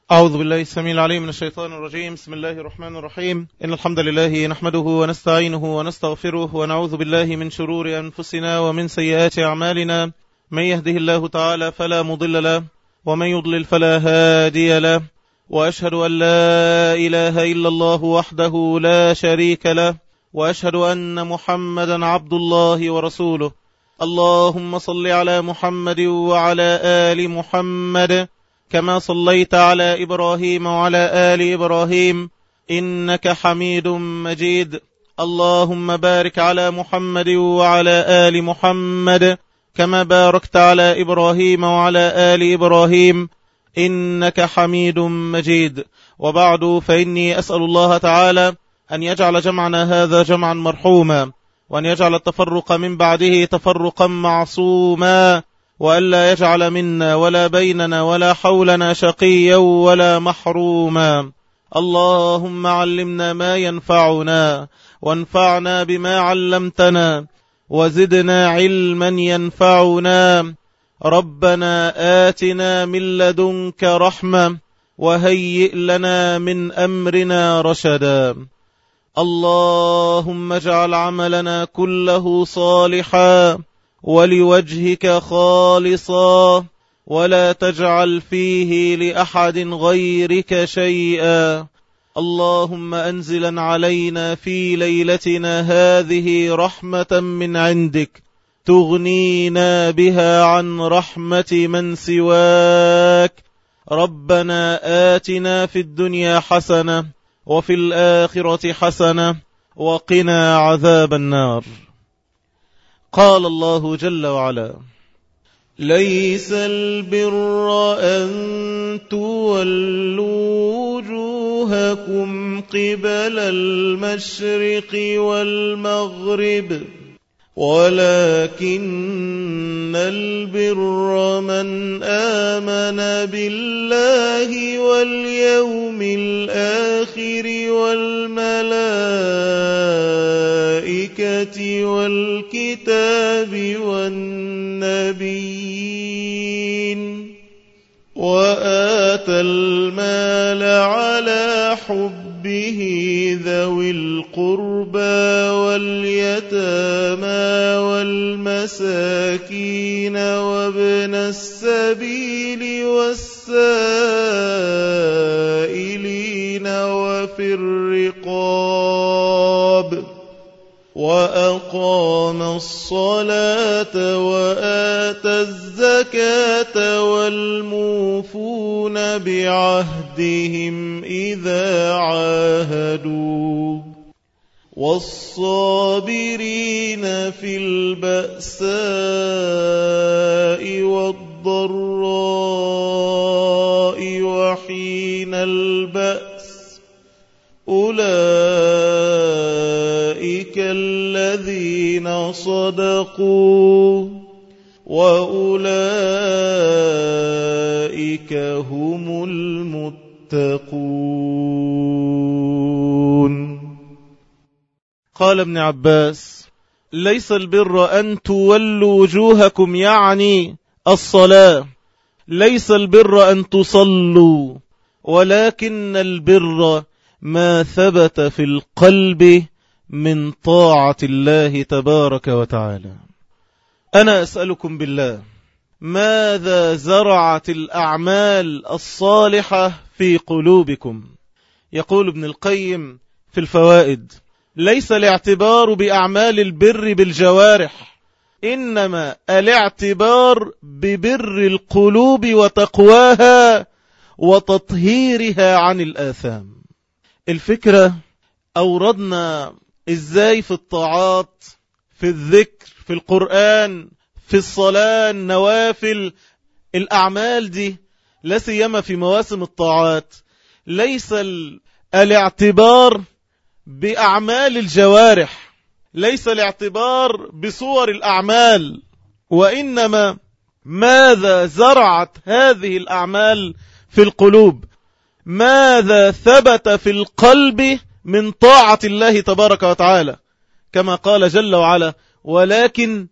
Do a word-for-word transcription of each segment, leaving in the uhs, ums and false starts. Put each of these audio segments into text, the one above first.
أعوذ بالله السميع العليم من الشيطان الرجيم. بسم الله الرحمن الرحيم. إن الحمد لله نحمده ونستعينه ونستغفره ونعوذ بالله من شرور أنفسنا ومن سيئات أعمالنا. من يهده الله تعالى فلا مضل له ومن يضلل فلا هادي له، وأشهد أن لا إله إلا الله وحده لا شريك له، وأشهد أن محمدا عبد الله ورسوله. اللهم صل على محمد وعلى آل محمد كما صليت على إبراهيم وعلى آل إبراهيم إنك حميد مجيد. اللهم بارك على محمد وعلى آل محمد كما باركت على إبراهيم وعلى آل إبراهيم إنك حميد مجيد. وبعد، فإني أسأل الله تعالى أن يجعل جمعنا هذا جمعا مرحوما، وأن يجعل التفرق من بعده تفرقا معصوما، وألا يجعل منا ولا بيننا ولا حولنا شقيا ولا محروما. اللهم علمنا ما ينفعنا وانفعنا بما علمتنا وزدنا علما ينفعنا. ربنا آتنا من لدنك رحمة وهيئ لنا من أمرنا رشدا. اللهم اجعل عملنا كله صالحا ولوجهك خالصا، ولا تجعل فيه لأحد غيرك شيئا. اللهم أنزلا علينا في ليلتنا هذه رحمة من عندك تغنينا بها عن رحمة من سواك. ربنا آتنا في الدنيا حسنة وفي الآخرة حسنة وقنا عذاب النار. قال الله جل وعلا: ليس البر أن تولوا وجوهكم قبل المشرق والمغرب، ولكن البر من آمن بالله واليوم الآخر والملائكة والكتاب والنبيين، وآتى المال على حبه ذوي القربى واليتامى والمساكين وابن السبيل والسائلين وفي الرقاب، وأقام الصلاة وآتى الزكاة والموفون بعهدهم إذا عاهدوا، والصابرين في البأساء والضراء وحين البأس، أولئك الذين صدقوا وأولئك هم المتقون. قال ابن عباس: ليس البر أن تولوا وجوهكم، يعني الصلاة. ليس البر أن تصلوا، ولكن البر ما ثبت في القلب من طاعة الله تبارك وتعالى. أنا أسألكم بالله، ماذا زرعت الأعمال الصالحة في قلوبكم؟ يقول ابن القيم في الفوائد: ليس الاعتبار بأعمال البر بالجوارح، إنما الاعتبار ببر القلوب وتقواها وتطهيرها عن الآثام. الفكرة أوردنا إزاي في الطاعات، في الذكر، في القرآن، في الصلاة، النوافل، الأعمال دي لا سيما في مواسم الطاعات. ليس الاعتبار بأعمال الجوارح، ليس الاعتبار بصور الأعمال، وإنما ماذا زرعت هذه الأعمال في القلوب، ماذا ثبت في القلب من طاعة الله تبارك وتعالى، كما قال جل وعلا: ولكن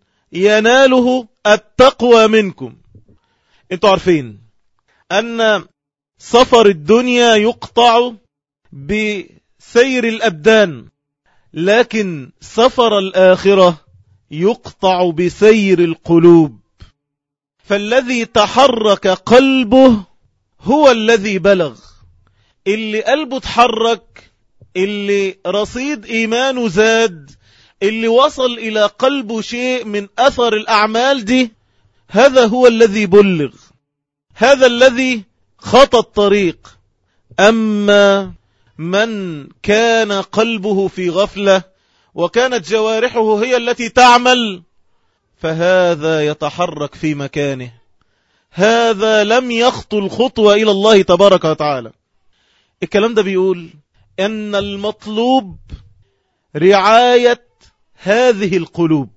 يناله التقوى منكم. انتوا عارفين أن سفر الدنيا يقطع بسير الأبدان، لكن سفر الآخرة يقطع بسير القلوب. فالذي تحرك قلبه هو الذي بلغ. اللي قلبه تحرك، اللي رصيد إيمانه زاد، اللي وصل إلى قلبه شيء من أثر الأعمال دي، هذا هو الذي بلغ، هذا الذي خطى الطريق. أما من كان قلبه في غفلة وكانت جوارحه هي التي تعمل، فهذا يتحرك في مكانه، هذا لم يخطو الخطوة إلى الله تبارك وتعالى. الكلام ده بيقول أن المطلوب رعاية هذه القلوب،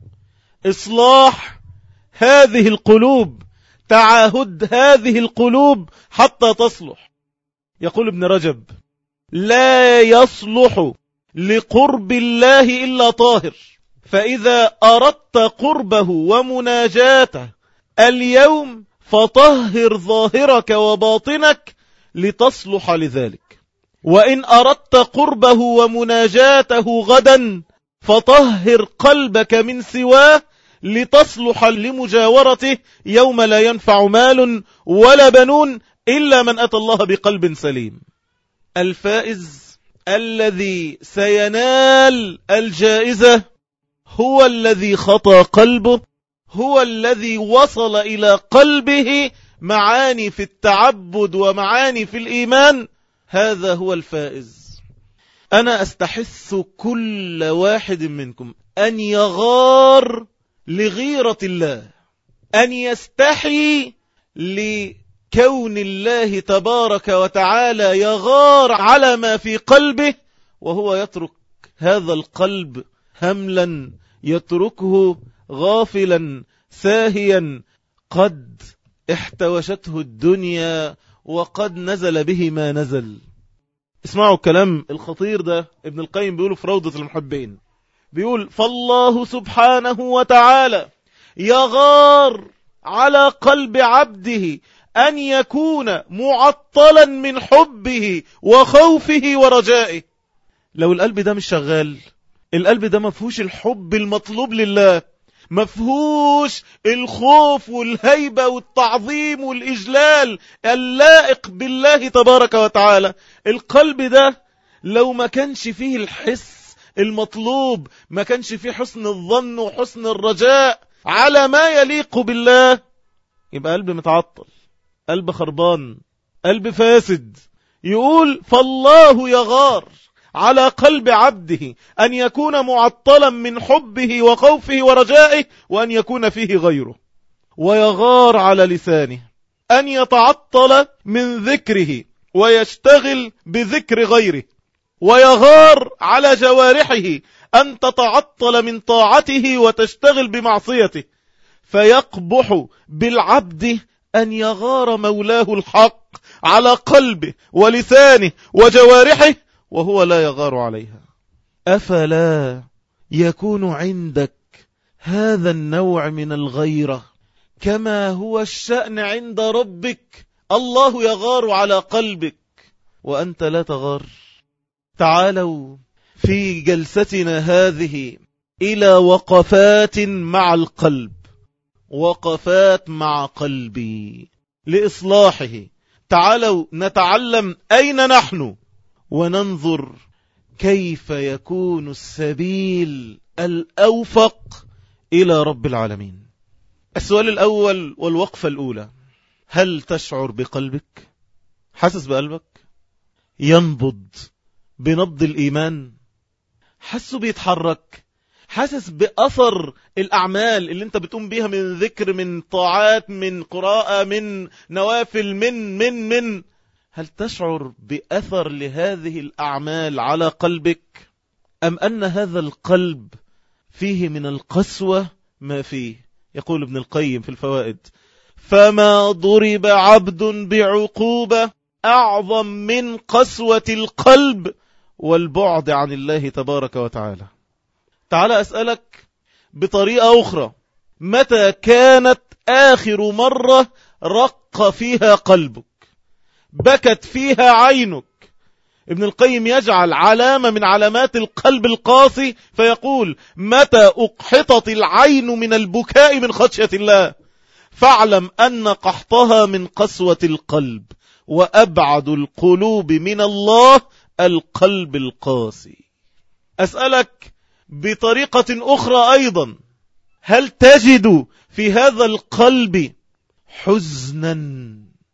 إصلاح هذه القلوب، تعاهد هذه القلوب حتى تصلح. يقول ابن رجب: لا يصلح لقرب الله إلا طاهر، فإذا أردت قربه ومناجاته اليوم فطهر ظاهرك وباطنك لتصلح لذلك، وإن أردت قربه ومناجاته غدا فطهر قلبك من سواه لتصلح لمجاورته يوم لا ينفع مال ولا بنون إلا من أتى الله بقلب سليم. الفائز الذي سينال الجائزة هو الذي خطى قلبه، هو الذي وصل إلى قلبه معاني في التعبد ومعاني في الإيمان، هذا هو الفائز. أنا أستحث كل واحد منكم أن يغار لغيرة الله، أن يستحي لكون الله تبارك وتعالى يغار على ما في قلبه، وهو يترك هذا القلب هملا، يتركه غافلا ساهيا، قد احتوشته الدنيا وقد نزل به ما نزل. اسمعوا الكلام الخطير ده، ابن القيم بيقوله في روضة المحبين، بيقول: فالله سبحانه وتعالى يغار على قلب عبده أن يكون معطلا من حبه وخوفه ورجائه. لو القلب ده مش شغال، القلب ده مفهوش الحب المطلوب لله، مفهوش الخوف والهيبة والتعظيم والإجلال اللائق بالله تبارك وتعالى. القلب ده لو ما كانش فيه الحس المطلوب، ما كانش فيه حسن الظن وحسن الرجاء على ما يليق بالله، يبقى قلب متعطل، قلب خربان، قلب فاسد. يقول: فالله يغار على قلب عبده أن يكون معطلا من حبه وخوفه ورجائه وأن يكون فيه غيره، ويغار على لسانه أن يتعطل من ذكره ويشتغل بذكر غيره، ويغار على جوارحه أن تتعطل من طاعته وتشتغل بمعصيته، فيقبح بالعبد أن يغار مولاه الحق على قلبه ولسانه وجوارحه وهو لا يغار عليها. أفلا يكون عندك هذا النوع من الغيرة كما هو الشأن عند ربك؟ الله يغار على قلبك وأنت لا تغار. تعالوا في جلستنا هذه إلى وقفات مع القلب، وقفات مع قلبي لإصلاحه. تعالوا نتعلم أين نحن وننظر كيف يكون السبيل الأوفق إلى رب العالمين. السؤال الأول والوقفة الأولى: هل تشعر بقلبك؟ حاسس بقلبك؟ ينبض بنبض الإيمان؟ حاسه بيتحرك؟ حاسس بأثر الأعمال اللي انت بتقوم بيها من ذكر، من طاعات، من قراءة، من نوافل، من من من هل تشعر بأثر لهذه الأعمال على قلبك؟ أم أن هذا القلب فيه من القسوة ما فيه؟ يقول ابن القيم في الفوائد: فما ضرب عبد بعقوبة أعظم من قسوة القلب والبعد عن الله تبارك وتعالى. تعال أسألك بطريقة أخرى: متى كانت آخر مرة رق فيها قلبك بكت فيها عينك. ابن القيم يجعل علامة من علامات القلب القاسي فيقول: متى أقحطت العين من البكاء من خشية الله فاعلم أن قحطها من قسوة القلب، وأبعد القلوب من الله القلب القاسي. أسألك بطريقة أخرى أيضا: هل تجد في هذا القلب حزنا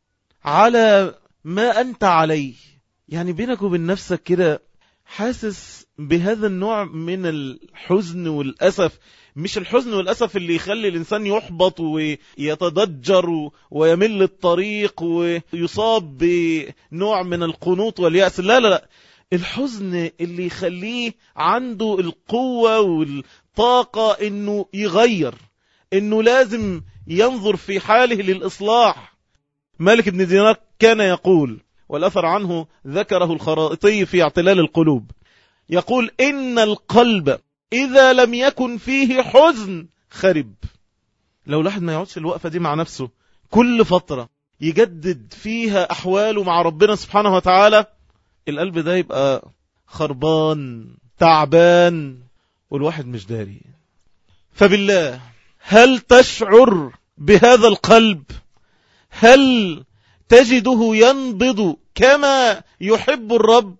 على ما أنت عليه؟ يعني بينك وبين نفسك كده حاسس بهذا النوع من الحزن والأسف، مش الحزن والأسف اللي يخلي الإنسان يحبط ويتضجر ويمل الطريق ويصاب بنوع من القنوط واليأس، لا لا لا، الحزن اللي يخليه عنده القوة والطاقة إنه يغير، إنه لازم ينظر في حاله للإصلاح. مالك بن دينار كان يقول، والأثر عنه ذكره الخرائطي في اعتلال القلوب، يقول: إن القلب إذا لم يكن فيه حزن خرب. لو الواحد ما يقعدش الوقفة دي مع نفسه كل فترة يجدد فيها أحواله مع ربنا سبحانه وتعالى، القلب ده يبقى خربان تعبان والواحد مش داري. فبالله، هل تشعر بهذا القلب؟ هل تجده ينبض كما يحب الرب؟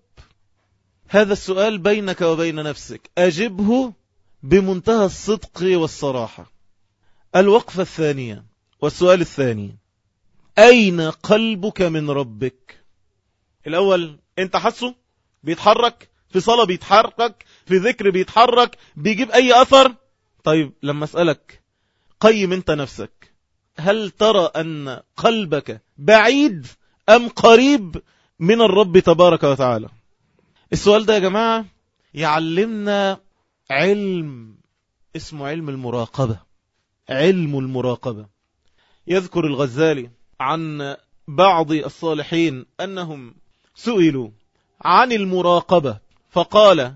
هذا السؤال بينك وبين نفسك، أجبه بمنتهى الصدق والصراحة. الوقفة الثانية والسؤال الثاني: أين قلبك من ربك؟ الأول، أنت حسه بيتحرك في صلاة، بيتحرك في ذكر، بيتحرك بيجيب أي أثر؟ طيب لما أسألك، قيم أنت نفسك، هل ترى أن قلبك بعيد أم قريب من الرب تبارك وتعالى؟ السؤال ده يا جماعة يعلمنا علم اسمه علم المراقبة. علم المراقبة. يذكر الغزالي عن بعض الصالحين أنهم سئلوا عن المراقبة فقال: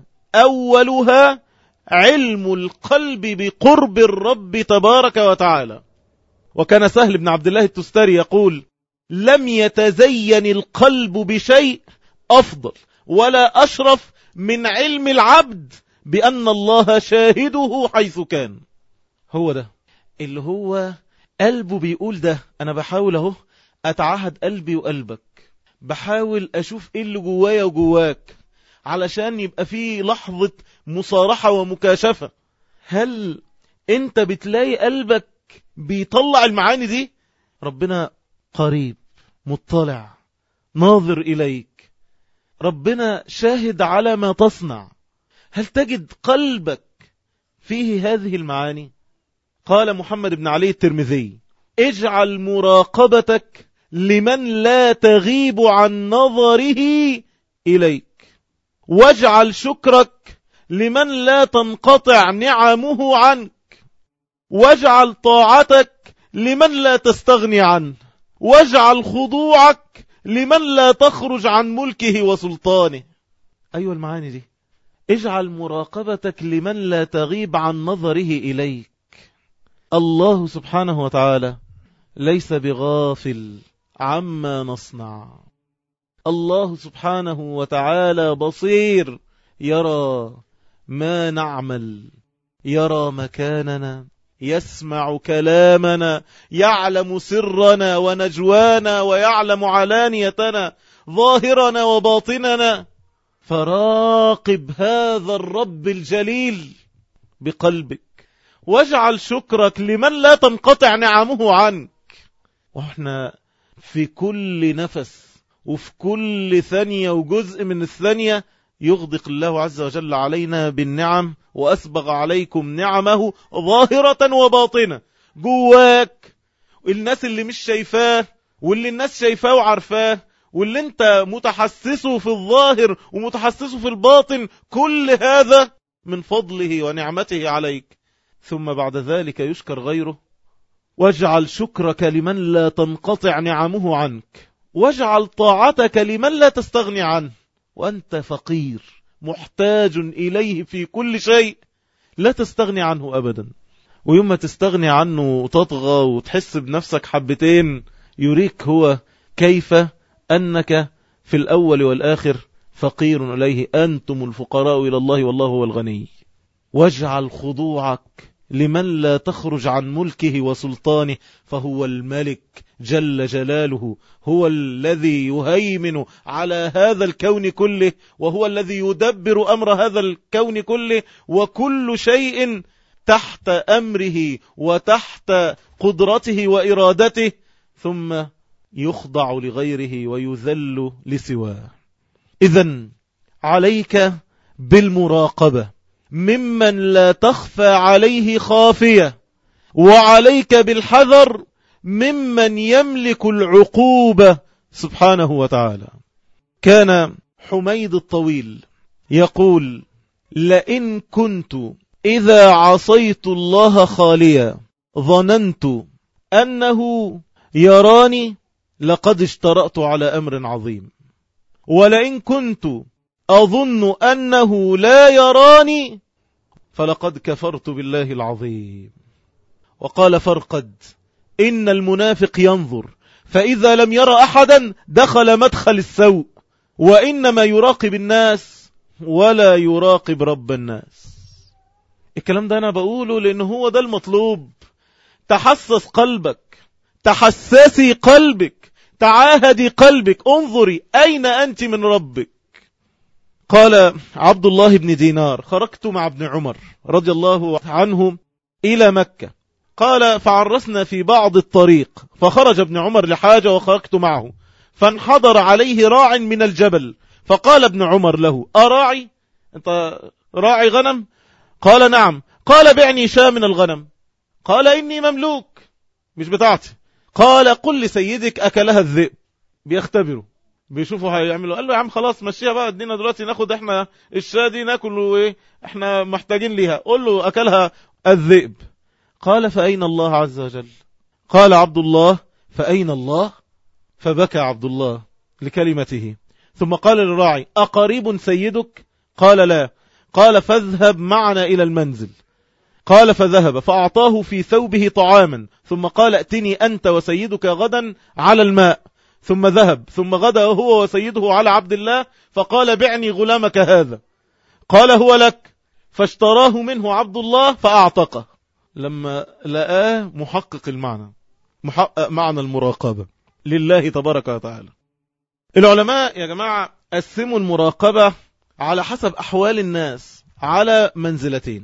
أولها علم القلب بقرب الرب تبارك وتعالى. وكان سهل بن عبد الله التستري يقول: لم يتزين القلب بشيء أفضل ولا أشرف من علم العبد بأن الله شاهده حيث كان. هو ده اللي هو قلبه بيقول ده، أنا بحاول اهو أتعهد قلبي وقلبك، بحاول أشوف إيه اللي جوايا وجواك علشان يبقى فيه لحظة مصارحة ومكاشفة. هل أنت بتلاقي قلبك بيطلع المعاني دي؟ ربنا قريب، مطلع، ناظر إليك، ربنا شاهد على ما تصنع. هل تجد قلبك فيه هذه المعاني؟ قال محمد بن علي الترمذي: اجعل مراقبتك لمن لا تغيب عن نظره إليك، واجعل شكرك لمن لا تنقطع نعمه عنك، واجعل طاعتك لمن لا تستغني عنه، واجعل خضوعك لمن لا تخرج عن ملكه وسلطانه. أيوة المعاني دي، اجعل مراقبتك لمن لا تغيب عن نظره إليك. الله سبحانه وتعالى ليس بغافل عما نصنع. الله سبحانه وتعالى بصير، يرى ما نعمل، يرى مكاننا، يسمع كلامنا، يعلم سرنا ونجوانا، ويعلم علانيتنا، ظاهرنا وباطننا. فراقب هذا الرب الجليل بقلبك، واجعل شكرك لمن لا تنقطع نعمه عنك. واحنا في كل نفس وفي كل ثانية وجزء من الثانية يغدق الله عز وجل علينا بالنعم، وأسبغ عليكم نعمه ظاهرة وباطنة. جواك الناس اللي مش شايفاه واللي الناس شايفاه وعارفاه، واللي انت متحسسه في الظاهر ومتحسسه في الباطن، كل هذا من فضله ونعمته عليك. ثم بعد ذلك يشكر غيره. واجعل شكرك لمن لا تنقطع نعمه عنك، واجعل طاعتك لمن لا تستغني عنه، وأنت فقير محتاج إليه في كل شيء، لا تستغني عنه أبدا. ويوم ما تستغني عنه وتطغى وتحس بنفسك حبتين، يريك هو كيف أنك في الأول والآخر فقير إليه، أنتم الفقراء إلى الله والله هو الغني. واجعل خضوعك لمن لا تخرج عن ملكه وسلطانه، فهو الملك جل جلاله، هو الذي يهيمن على هذا الكون كله، وهو الذي يدبر أمر هذا الكون كله، وكل شيء تحت أمره وتحت قدرته وإرادته، ثم يخضع لغيره ويذل لسواه. إذن عليك بالمراقبة ممن لا تخفى عليه خافية، وعليك بالحذر ممن يملك العقوبة سبحانه وتعالى. كان حميد الطويل يقول: لئن كنت إذا عصيت الله خاليا ظننت أنه يراني لقد اشترأت على أمر عظيم، ولئن كنت أظن أنه لا يراني فلقد كفرت بالله العظيم. وقال فرقد: إن المنافق ينظر فإذا لم يرى أحدا دخل مدخل السوء، وإنما يراقب الناس ولا يراقب رب الناس. الكلام ده أنا بقوله لأنه هو ده المطلوب. تحسس قلبك، تحسسي قلبك، تعاهدي قلبك، انظري أين أنت من ربك. قال عبد الله بن دينار: خرجت مع ابن عمر رضي الله عنه إلى مكة، قال فعرسنا في بعض الطريق، فخرج ابن عمر لحاجة وخرجت معه، فانحضر عليه راع من الجبل، فقال ابن عمر له: أراعي؟ أنت راعي غنم؟ قال نعم. قال بعني شاة من الغنم. قال إني مملوك مش بتاعتي. قال قل لسيدك أكلها الذئب. بيختبروا بيشوفوا هيعملوا. قال له يا عم خلاص مشيها بقى، ادينا دلوقتي ناخد احنا الشاة دي ناكل وايه احنا محتاجين ليها. قل له أكلها الذئب. قال فأين الله عز وجل؟ قال عبد الله: فأين الله؟ فبكى عبد الله لكلمته، ثم قال للراعي: أقريب سيدك؟ قال لا. قال فاذهب معنا إلى المنزل. قال فذهب فأعطاه في ثوبه طعاما، ثم قال ائتني أنت وسيدك غدا على الماء. ثم ذهب، ثم غدا هو وسيده على عبد الله، فقال بعني غلامك هذا. قال هو لك. فاشتراه منه عبد الله فأعتقه، لما لقاه محقق المعنى، محقق معنى المراقبة لله تبارك وتعالى. العلماء يا جماعة قسموا المراقبة على حسب أحوال الناس على منزلتين: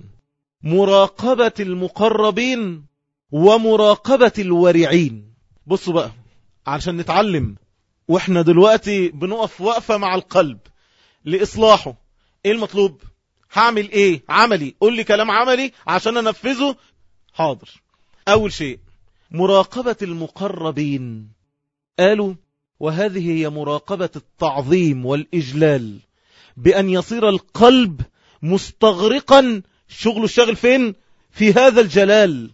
مراقبة المقربين ومراقبة الورعين. بصوا بقى عشان نتعلم، واحنا دلوقتي بنقف وقفة مع القلب لإصلاحه. ايه المطلوب؟ هعمل ايه عملي؟ قول لي كلام عملي عشان انفذه. حاضر. اول شيء مراقبة المقربين، قالوا وهذه هي مراقبة التعظيم والإجلال، بأن يصير القلب مستغرقا، شغله الشاغل فين؟ في هذا الجلال،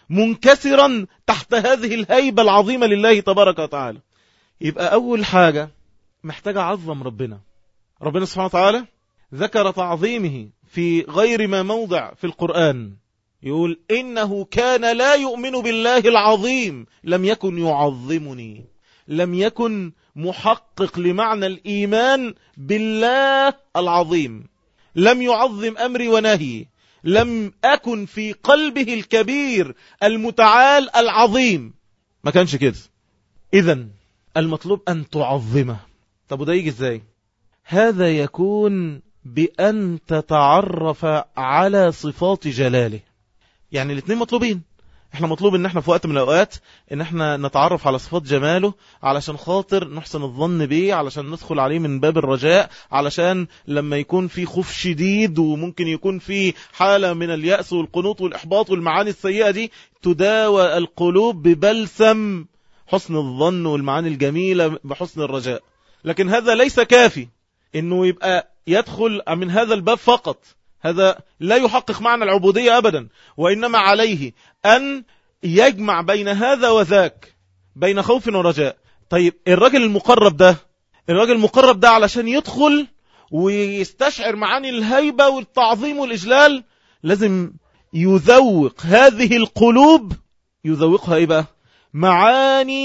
منكسرا تحت هذه الهيبة العظيمة لله تبارك وتعالى. يبقى أول حاجة محتاج أعظم ربنا. ربنا سبحانه وتعالى ذكر تعظيمه في غير ما موضع في القرآن، يقول إنه كان لا يؤمن بالله العظيم لم يكن يعظمني، لم يكن محقق لمعنى الإيمان بالله العظيم، لم يعظم أمري ونهي، لم أكن في قلبه الكبير المتعال العظيم، ما كانش كده. إذن المطلوب أن تعظمه. طب وده يجي إزاي؟ هذا يكون بأن تتعرف على صفات جلاله. يعني الاثنين مطلوبين. احنا مطلوب ان احنا في وقت من الاوقات ان احنا نتعرف على صفات جماله علشان خاطر نحسن الظن به، علشان ندخل عليه من باب الرجاء، علشان لما يكون في خوف شديد وممكن يكون في حالة من اليأس والقنوط والإحباط والمعاني السيئة دي، تداوى القلوب ببلسم حسن الظن والمعاني الجميلة بحسن الرجاء. لكن هذا ليس كافي انه يبقى يدخل من هذا الباب فقط، هذا لا يحقق معنى العبودية أبدا، وإنما عليه أن يجمع بين هذا وذاك، بين خوف ورجاء. طيب الراجل المقرب ده، الراجل المقرب ده علشان يدخل ويستشعر معاني الهيبة والتعظيم والإجلال لازم يذوق هذه القلوب، يذوقها إيه بقى؟ معاني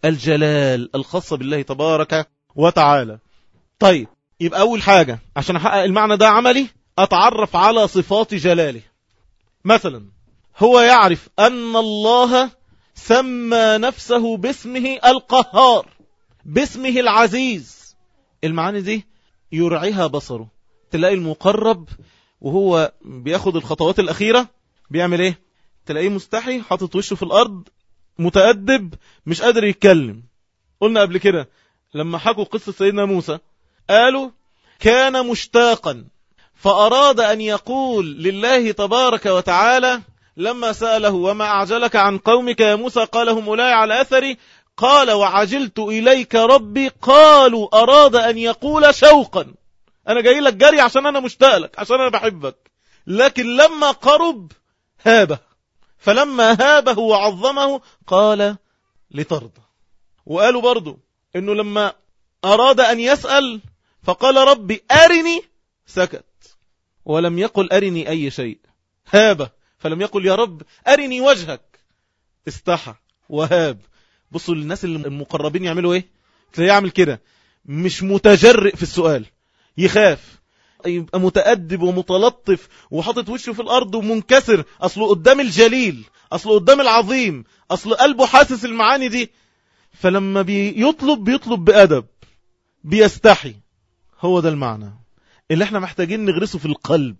الجلال الخاصة بالله تبارك وتعالى. طيب، يبقى أول حاجة عشان أحقق المعنى ده عملي أتعرف على صفات جلاله. مثلا هو يعرف أن الله سمى نفسه باسمه القهار، باسمه العزيز. المعاني دي يرعيها بصره. تلاقي المقرب وهو بياخد الخطوات الأخيرة بيعمل ايه؟ تلاقيه مستحي، حاطط وشه في الأرض، متأدب، مش قادر يتكلم. قلنا قبل كده لما حكوا قصة سيدنا موسى قالوا كان مشتاقا فأراد أن يقول لله تبارك وتعالى لما سأله وما أعجلك عن قومك يا موسى قال هم أولئك على أثري قال وعجلت إليك ربي قالوا أراد أن يقول شوقا، أنا جاي لك جري عشان أنا مشتاق لك، عشان أنا بحبك. لكن لما قرب هابه، فلما هابه وعظمه قال لترضى. وقالوا برضو إنه لما أراد أن يسأل فقال ربي أرني، سكت ولم يقل أرني أي شيء. هابه فلم يقل يا رب أرني وجهك، استحى وهاب. بصوا للناس المقربين يعملوا ايه؟ تلاقيه يعمل كده، مش متجرئ في السؤال، يخاف، يبقى متأدب ومتلطف وحاطط وشه في الأرض ومنكسر، أصله قدام الجليل، أصله قدام العظيم، أصله قلبه حاسس المعاني دي. فلما بيطلب بيطلب بأدب، بيستحي. هو ده المعنى اللي احنا محتاجين نغرسه في القلب.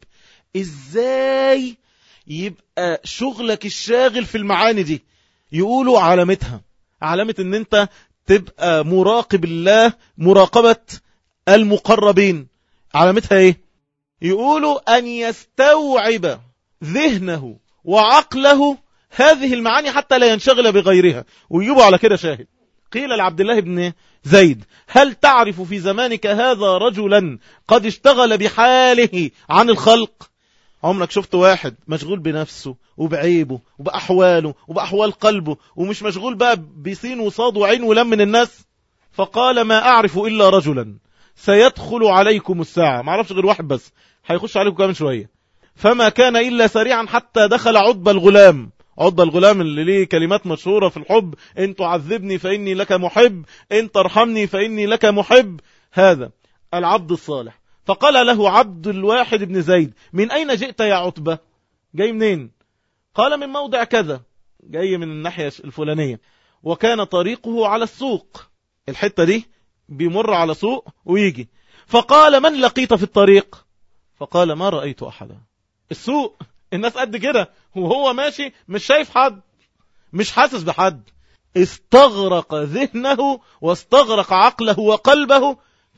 ازاي يبقى شغلك الشاغل في المعاني دي؟ يقولوا علامتها علامة ان انت تبقى مراقب الله مراقبة المقربين. علامتها ايه؟ يقولوا ان يستوعب ذهنه وعقله هذه المعاني حتى لا ينشغل بغيرها. ويجيبوا على كده شاهد. قيل لعبد الله بن زيد هل تعرف في زمانك هذا رجلا قد اشتغل بحاله عن الخلق؟ عمرك شفت واحد مشغول بنفسه وبعيبه وبأحواله وبأحوال قلبه ومش مشغول بقى بسين وصاد وعين ولم من الناس؟ فقال ما أعرف إلا رجلا سيدخل عليكم الساعة، ما أعرفش غير واحد بس هيخش عليكم كمان شوية، فما كان إلا سريعا حتى دخل عتب الغلام. عتب الغلام اللي ليه كلمات مشهورة في الحب، إن تعذبني فإني لك محب، إن ترحمني فإني لك محب. هذا العبد الصالح. فقال له عبد الواحد بن زيد من أين جئت يا عتبة؟ جاي منين؟ قال من موضع كذا، جاي من الناحية الفلانية. وكان طريقه على السوق، الحتة دي بيمر على سوق ويجي. فقال من لقيت في الطريق؟ فقال ما رأيت أحدا. السوق الناس قد كده وهو ماشي مش شايف حد، مش حاسس بحد. استغرق ذهنه واستغرق عقله وقلبه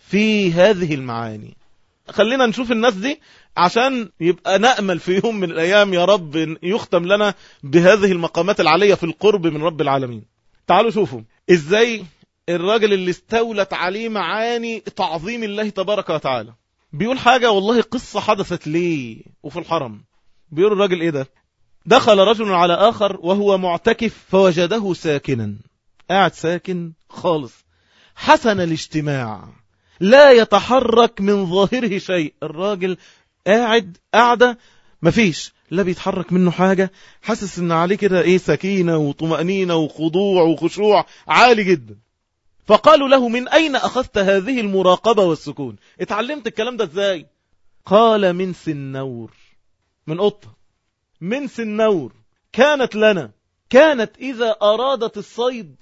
في هذه المعاني. خلينا نشوف الناس دي عشان يبقى نأمل في يوم من الأيام يا رب يختم لنا بهذه المقامات العالية في القرب من رب العالمين. تعالوا شوفوا ازاي الراجل اللي استولت عليه معاني تعظيم الله تبارك وتعالى بيقول حاجة والله قصة حدثت ليه وفي الحرم. بيقول الراجل ايه ده؟ دخل رجل على آخر وهو معتكف فوجده ساكنا، قاعد ساكن خالص، حسن الاجتماع، لا يتحرك من ظاهره شيء. الراجل قاعد قاعدة مفيش لا بيتحرك منه حاجة، حاسس ان عليه كده ايه سكينة وطمأنينة وخضوع وخشوع عالي جدا. فقالوا له من أين أخذت هذه المراقبة والسكون؟ اتعلمت الكلام ده ازاي؟ قال من سنور، من قطة، من سنور كانت لنا، كانت إذا أرادت الصيد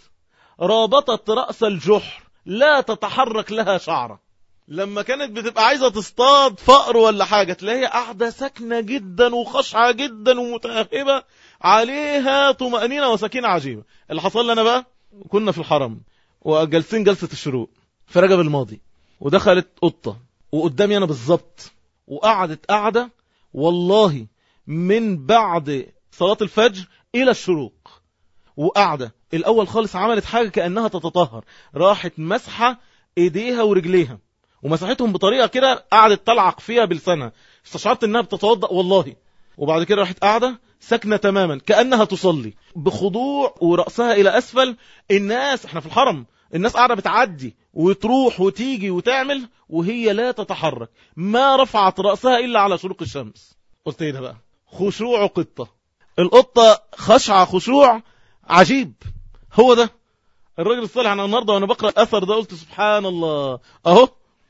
رابطت رأس الجحر لا تتحرك لها شعرة. لما كانت بتبقى عايزة تصطاد فأر ولا حاجة تلاقيها قاعدة ساكنة جدا وخشعة جدا ومتأهبة، عليها طمأنينة وسكينة عجيبة. اللي حصل لنا بقى كنا في الحرم وجلسين جلسة الشروق في رجب الماضي، ودخلت قطة وقدامي أنا بالظبط وقعدت قعدة والله من بعد صلاة الفجر إلى الشروق. وقعدة الأول خالص عملت حاجة كأنها تتطهر، راحت مسحة إيديها ورجليها ومسحتهم بطريقة كده، قعدت تلعق فيها بلسانها، استشعرت إنها بتتوضأ والله. وبعد كده راحت قاعدة ساكنة تماما كأنها تصلي بخضوع ورأسها إلى أسفل. الناس احنا في الحرم الناس قاعدة بتعدي وتروح وتيجي وتعمل وهي لا تتحرك، ما رفعت رأسها إلا على شروق الشمس. قلت ايه ده بقى؟ خشوع قطة. القطة خشعة خشوع عجيب. هو ده الراجل الصالح. أنا النهاردة وأنا بقرأ الأثر ده قلت سبحان الله، أهو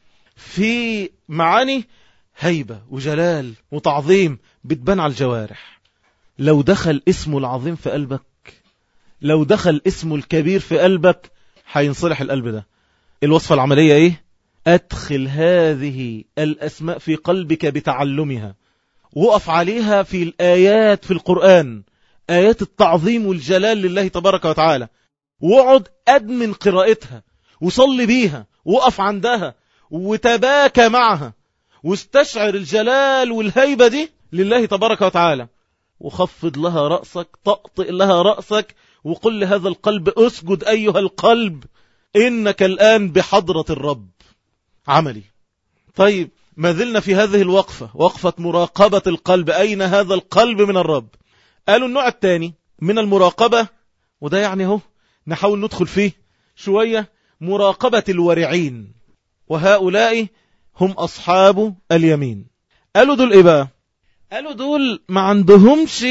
في معاني هيبة وجلال وتعظيم بتبان على الجوارح. لو دخل اسمه العظيم في قلبك، لو دخل اسمه الكبير في قلبك، هينصلح القلب ده. الوصفة العملية ايه؟ ادخل هذه الاسماء في قلبك بتعلمها، وقف عليها في الآيات في القرآن، آيات التعظيم والجلال لله تبارك وتعالى، واقعد أدمن قراءتها وصلي بيها، وقف عندها وتباكى معها، واستشعر الجلال والهيبة دي لله تبارك وتعالى، وخفض لها رأسك، طأطئ لها رأسك، وقل لهذا القلب اسجد أيها القلب، إنك الآن بحضرة الرب. عملي. طيب ما زلنا في هذه الوقفة، وقفة مراقبة القلب، أين هذا القلب من الرب؟ قالوا النوع الثاني من المراقبة، وده يعني هو نحاول ندخل فيه شوية، مراقبة الورعين، وهؤلاء هم أصحاب اليمين. قالوا دول إيه بقى؟ قالوا دول ما عندهمش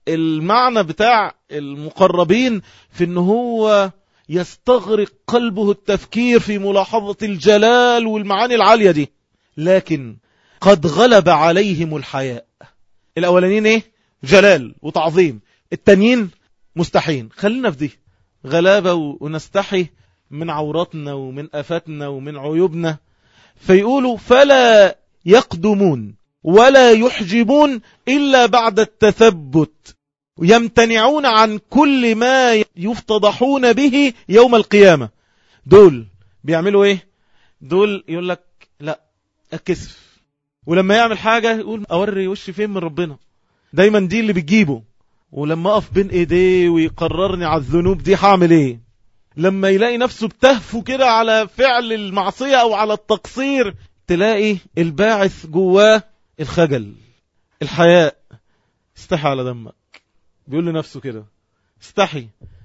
المعنى بتاع المقربين في إنه هو يستغرق قلبه التفكير في ملاحظة الجلال والمعاني العالية دي، لكن قد غلب عليهم الحياء. الأولانيين إيه؟ جلال وتعظيم، التانيين مستحين. خلينا في دي غلابة ونستحي من عوراتنا ومن أفاتنا ومن عيوبنا. فيقولوا فلا يقدمون ولا يحجبون إلا بعد التثبت، يمتنعون عن كل ما يفتضحون به يوم القيامة. دول بيعملوا ايه؟ دول يقول لك لا أكسف، ولما يعمل حاجة يقول أوري وشي فين من ربنا. دايما دي اللي بتجيبه. ولما أقف بين ايديه ويقررني على الذنوب دي هعمل ايه؟ لما يلاقي نفسه بتهفو كده على فعل المعصية أو على التقصير، تلاقي الباعث جواه الخجل، الحياء. استحي على دمك، بيقول لنفسه كده استحي.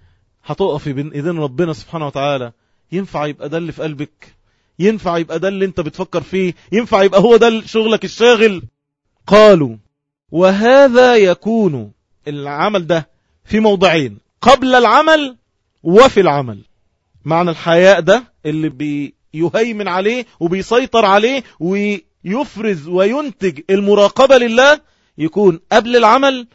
هتقفي بين ايدين ربنا سبحانه وتعالى، ينفع يبقى ده اللي في قلبك؟ ينفع يبقى ده اللي انت بتفكر فيه؟ ينفع يبقى هو ده شغلك الشاغل؟ قالوا وهذا يكون العمل ده في موضعين، قبل العمل وفي العمل. معنى الحياء ده اللي بيهيمن عليه وبيسيطر عليه ويفرز وينتج المراقبة لله، يكون قبل العمل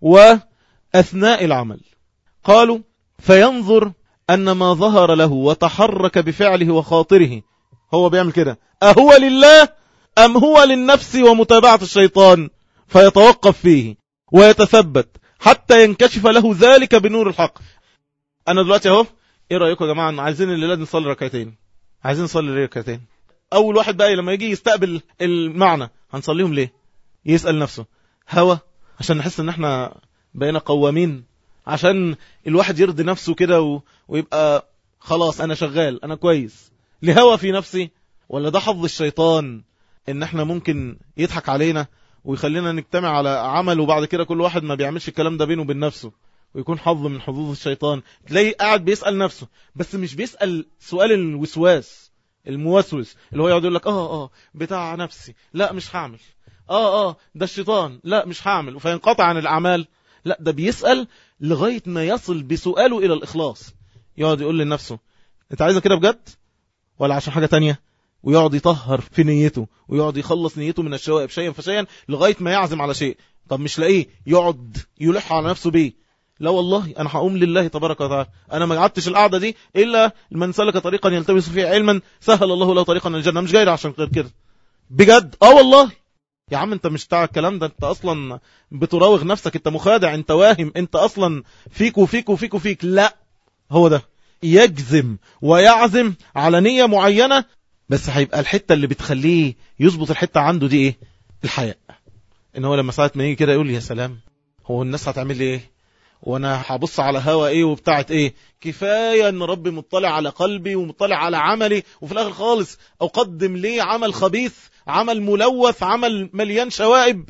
وأثناء العمل. قالوا فينظر أن ما ظهر له وتحرك بفعله وخاطره، هو بيعمل كده أهو لله أم هو للنفس ومتابعة الشيطان، فيتوقف فيه ويتثبت حتى ينكشف له ذلك بنور الحق. أنا دلوقتي أهو، إيه رأيكم يا جماعة؟ عايزين الليلة نصلي ركعتين، عايزين نصلي ركعتين. أول واحد بقى لما يجي يستقبل المعنى هنصليهم ليه؟ يسأل نفسه هوى عشان نحس ان احنا بقينا قوامين، عشان الواحد يرضي نفسه كده و... ويبقى خلاص انا شغال انا كويس، لهوى في نفسي؟ ولا ده حظ الشيطان ان احنا ممكن يضحك علينا ويخلينا نجتمع على عمل، وبعد كده كل واحد ما بيعملش الكلام ده بينه وبين نفسه، ويكون حظ من حظوظ الشيطان. تلاقي قاعد بيسأل نفسه، بس مش بيسأل سؤال الوسواس الموسوس اللي هو يقعد يقول لك اه اه بتاع نفسي لا مش هعمل، اه اه ده الشيطان لا مش هعمل، فينقطع عن الأعمال. لا، ده بيسأل لغاية ما يصل بسؤاله إلى الإخلاص. يقعد يقول لنفسه انت عايزة كده بجد ولا عشان حاجة تانية؟ ويقعد يطهر في نيته، ويقعد يخلص نيته من الشوائب شيئا فشيئا لغاية ما يعزم على شيء. طب مش لاقيه، يقعد يلح على نفسه بيه، لا والله انا هقوم لله تبارك وتعالى، انا ما قعدتش القعده دي الا من سلك طريقا يلتمس فيه علما سهل الله له طريقا للجنه، مش جاي عشان غير كده بجد. اه والله يا عم انت مش بتاع الكلام ده، انت اصلا بتراوغ نفسك، انت مخادع، انت واهم، انت اصلا فيك وفيك وفيك وفيك. لا، هو ده يجزم ويعزم على نية معينة، بس هيبقى الحتة اللي بتخليه يظبط الحتة عنده دي ايه؟ الحياء. ان هو لما ساعة ما يجي كده يقول يا سلام، هو الناس هتعمل لي ايه؟ وانا هبص على هوا ايه وبتاعت ايه؟ كفاية ان ربي مطلع على قلبي ومطلع على عملي، وفي الاخر خالص اقدم ليه عمل خبيث، عمل ملوث، عمل مليان شوائب.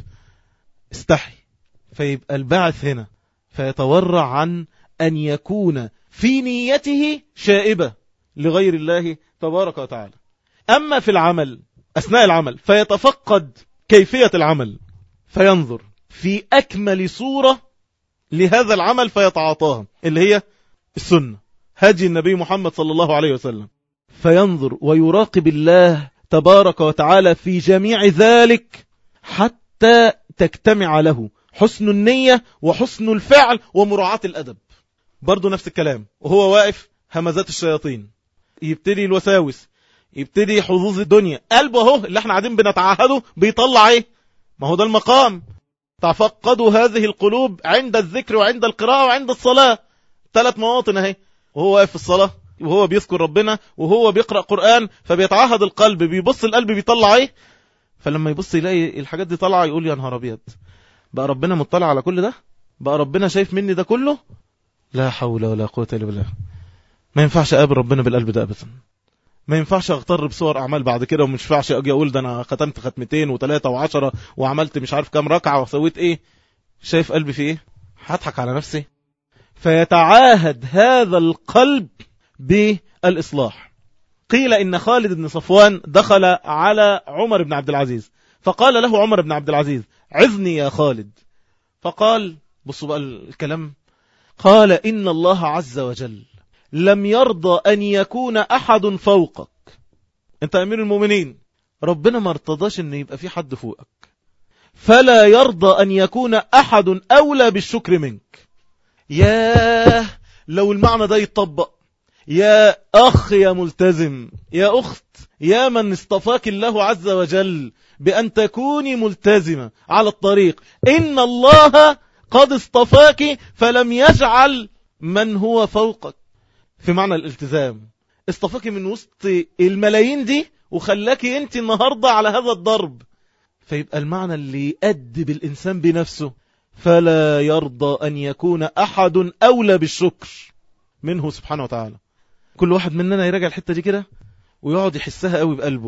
استحي. فيبقى البعث هنا فيتورع عن ان يكون في نيته شائبة لغير الله تبارك وتعالى. اما في العمل اثناء العمل فيتفقد كيفية العمل، فينظر في اكمل صورة لهذا العمل فيتعاطاها، اللي هي السنة. هدي النبي محمد صلى الله عليه وسلم، فينظر ويراقب الله تبارك وتعالى في جميع ذلك حتى تجتمع له حسن النية وحسن الفعل ومراعاة الأدب. برضو نفس الكلام، وهو واقف همزات الشياطين، يبتدي الوساوس، يبتدي حظوظ الدنيا، قلبه اهو اللي احنا قاعدين بنتعهده بيطلع ايه؟ ما هو ده المقام. تفقدوا هذه القلوب عند الذكر وعند القراءة وعند الصلاة، ثلاث مواطن اهي، وهو واقف في الصلاة وهو بيذكر ربنا وهو بيقرأ قرآن، فبيتعهد القلب، بيبص القلب بيطلع ايه؟ فلما يبص يلاقي الحاجات دي طالعه يقول يا نهار ابيض، بقى ربنا مطلع على كل ده؟ بقى ربنا شايف مني ده كله؟ لا حول ولا قوة الا بالله. ما ينفعش اقابل ربنا بالقلب ده ابدا، ما ينفعش اغتر بصور اعمال بعد كده، ومش ينفعش اجي اقول ده انا ختمت ختمتين وثلاثة وعشرة وعملت مش عارف كام ركعة وسويت ايه. شايف قلبي في ايه؟ هضحك على نفسي. فيتعاهد هذا القلب بالإصلاح. قيل إن خالد بن صفوان دخل على عمر بن عبد العزيز، فقال له عمر بن عبد العزيز عظني يا خالد. فقال، بصوا بقى الكلام، قال إن الله عز وجل لم يرضى أن يكون أحد فوقك. أنت أمير المؤمنين، ربنا ما ارتضاش أن يبقى في حد فوقك، فلا يرضى أن يكون أحد أولى بالشكر منك. ياه لو المعنى ده يتطبق، يا أخ يا ملتزم، يا أخت، يا من اصطفاك الله عز وجل بأن تكوني ملتزمة على الطريق، إن الله قد اصطفاك فلم يجعل من هو فوقك. في معنى الالتزام اصطفاك من وسط الملايين دي وخلاك انت النهاردة على هذا الضرب. فيبقى المعنى اللي يؤدب الإنسان بنفسه، فلا يرضى أن يكون أحد أولى بالشكر منه سبحانه وتعالى. كل واحد مننا يراجع الحتة دي كده ويقعد يحسها قوي بقلبه،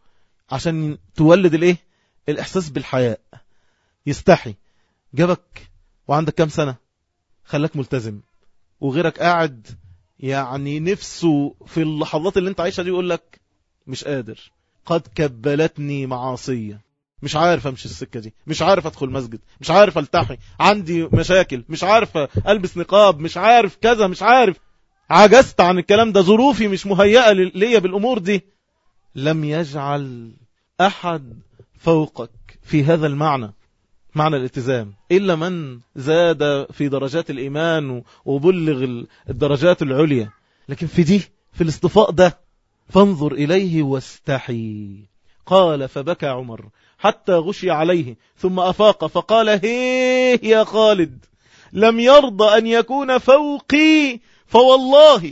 عشان تولد الايه؟ الإحساس بالحياء. يستحي. جابك وعندك كام سنة خلاك ملتزم، وغيرك قاعد يعني نفسه في اللحظات اللي انت عايشها دي يقول لك مش قادر، قد كبلتني معاصية، مش عارف امشي السكة دي، مش عارف ادخل مسجد، مش عارف التحي، عندي مشاكل، مش عارف البس نقاب، مش عارف كذا، مش عارف، عجزت عن الكلام ده، ظروفي مش مهيئة ليا بالامور دي. لم يجعل احد فوقك في هذا المعنى، معنى الالتزام، إلا من زاد في درجات الإيمان وبلغ الدرجات العليا. لكن في دي، في الاصطفاء ده، فانظر إليه واستحي. قال فبكى عمر حتى غشي عليه ثم أفاق فقال هيه يا خالد، لم يرضى أن يكون فوقي، فوالله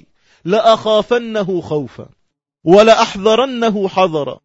لأخافنه خوفا ولأحذرنه حذرا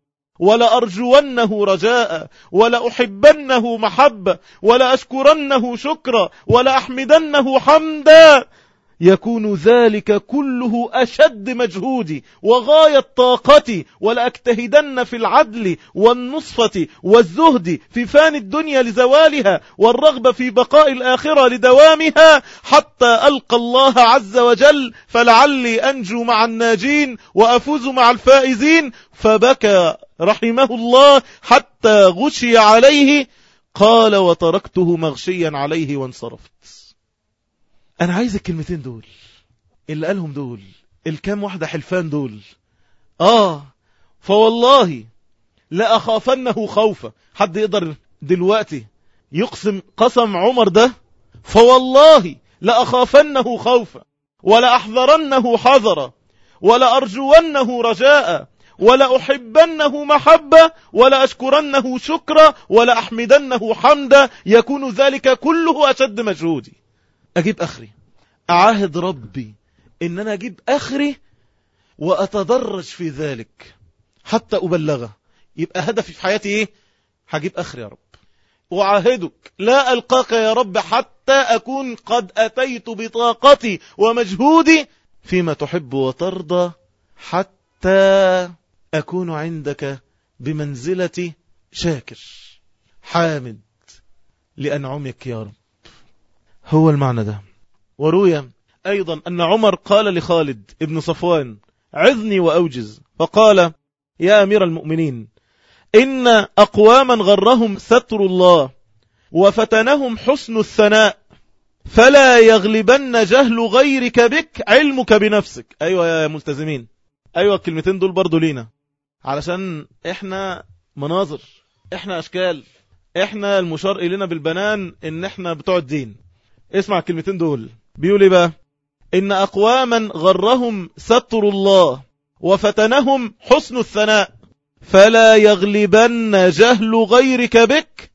ولأرجونه رجاء ولأحبنه محبة ولأشكرنه شكرا ولأحمدنه حمدا، يكون ذلك كله أشد مجهودي وغاية طاقتي، ولأجتهدن في العدل والنصفة والزهد في فان الدنيا لزوالها والرغبة في بقاء الآخرة لدوامها، حتى ألقى الله عز وجل فلعلي أنجو مع الناجين وأفوز مع الفائزين. فبكى رحمه الله حتى غشي عليه. قال وتركته مغشيا عليه وانصرفت. أنا عايز الكلمتين دول اللي قالهم دول، الكام واحدة حلفان دول. آه فوالله لا أخافنه خوفا. حد يقدر دلوقتي يقسم قسم عمر ده؟ فوالله لا أخافنه خوفا ولا أحذرنه حذرا ولا أرجونه رجاء ولا أحبنه محبة ولا أشكرنه شكرا ولا أحمدنه حمدا، يكون ذلك كله أشد مجهودي. أجيب أخري، أعاهد ربي إن أنا أجيب أخري وأتدرج في ذلك حتى أبلغه. يبقى هدفي في حياتي إيه؟ هجيب أخري يا رب، وعاهدك لا ألقاك يا رب حتى أكون قد أتيت بطاقتي ومجهودي فيما تحب وترضى، حتى أكون عندك بمنزلة شاكر حامد لأنعمك يا رب. هو المعنى ده. وروي أيضا أن عمر قال لخالد ابن صفوان عظني وأوجز، فقال يا أمير المؤمنين، إن أقواما غرهم ستر الله وفتنهم حسن الثناء، فلا يغلبن جهل غيرك بك علمك بنفسك. أيوة يا ملتزمين، أيوة الكلمتين دول برضو لينا، علشان إحنا مناظر، إحنا أشكال، إحنا المشار إلينا بالبنان إن إحنا بتوع الدين. اسمع الكلمتين دول بيقول إيه بقى؟ إن أقواما غرهم ستر الله وفتنهم حسن الثناء، فلا يغلبن جهل غيرك بك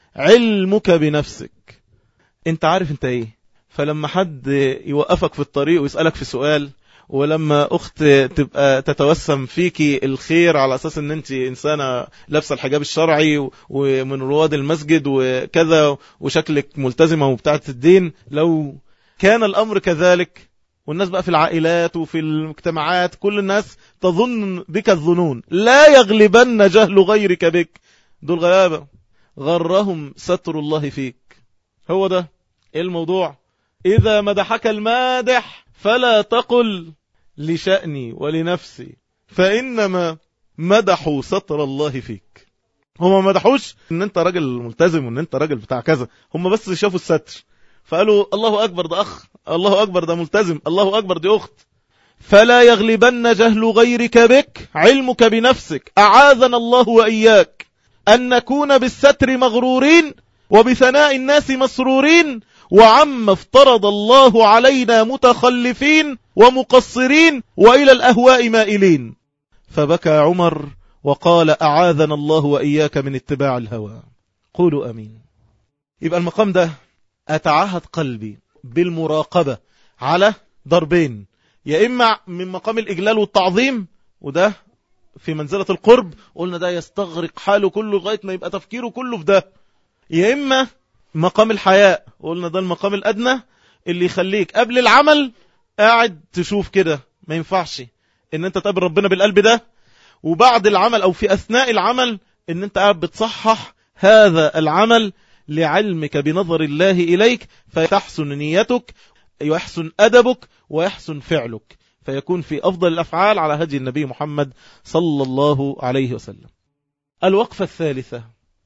علمك بنفسك. انت عارف انت ايه، فلما حد يوقفك في الطريق ويسألك في سؤال، ولما اخت تبقى تتوسم فيكي الخير على اساس ان انت انسانة لابسة الحجاب الشرعي ومن رواد المسجد وكذا وشكلك ملتزمة وبتاعة الدين، لو كان الامر كذلك، والناس بقى في العائلات وفي المجتمعات كل الناس تظن بك الظنون، لا يغلبن جهل غيرك بك. دول غلابة غرهم ستر الله فيك. هو ده الموضوع. إذا مدحك المادح فلا تقل لشأني ولنفسي، فإنما مدحوا ستر الله فيك. هم ما مدحوش ان انت راجل ملتزم وان انت راجل بتاع كذا، هم بس شافوا الستر فقالوا الله أكبر ده أخ، الله أكبر ده ملتزم، الله أكبر دي أخت. فلا يغلبن جهل غيرك بك علمك بنفسك. أعاذنا الله وإياك أن نكون بالستر مغرورين وبثناء الناس مسرورين، وعما افترض الله علينا متخلفين ومقصرين وإلى الأهواء مائلين. فبكى عمر وقال أعاذنا الله وإياك من اتباع الهوى. قولوا أمين. يبقى المقام ده أتعهد قلبي بالمراقبة على ضربين، يا إما من مقام الإجلال والتعظيم، وده في منزلة القرب، قلنا ده يستغرق حاله كله لغاية ما يبقى تفكيره كله في ده، يا إما مقام الحياء، قلنا ده المقام الأدنى اللي يخليك قبل العمل قاعد تشوف كده ما ينفعش ان انت تقابل ربنا بالقلب ده، وبعد العمل او في اثناء العمل ان انت قاعد بتصحح هذا العمل لعلمك بنظر الله اليك، فتحسن نيتك ويحسن ادبك ويحسن فعلك، فيكون في افضل الافعال على هدي النبي محمد صلى الله عليه وسلم. الوقفة الثالثة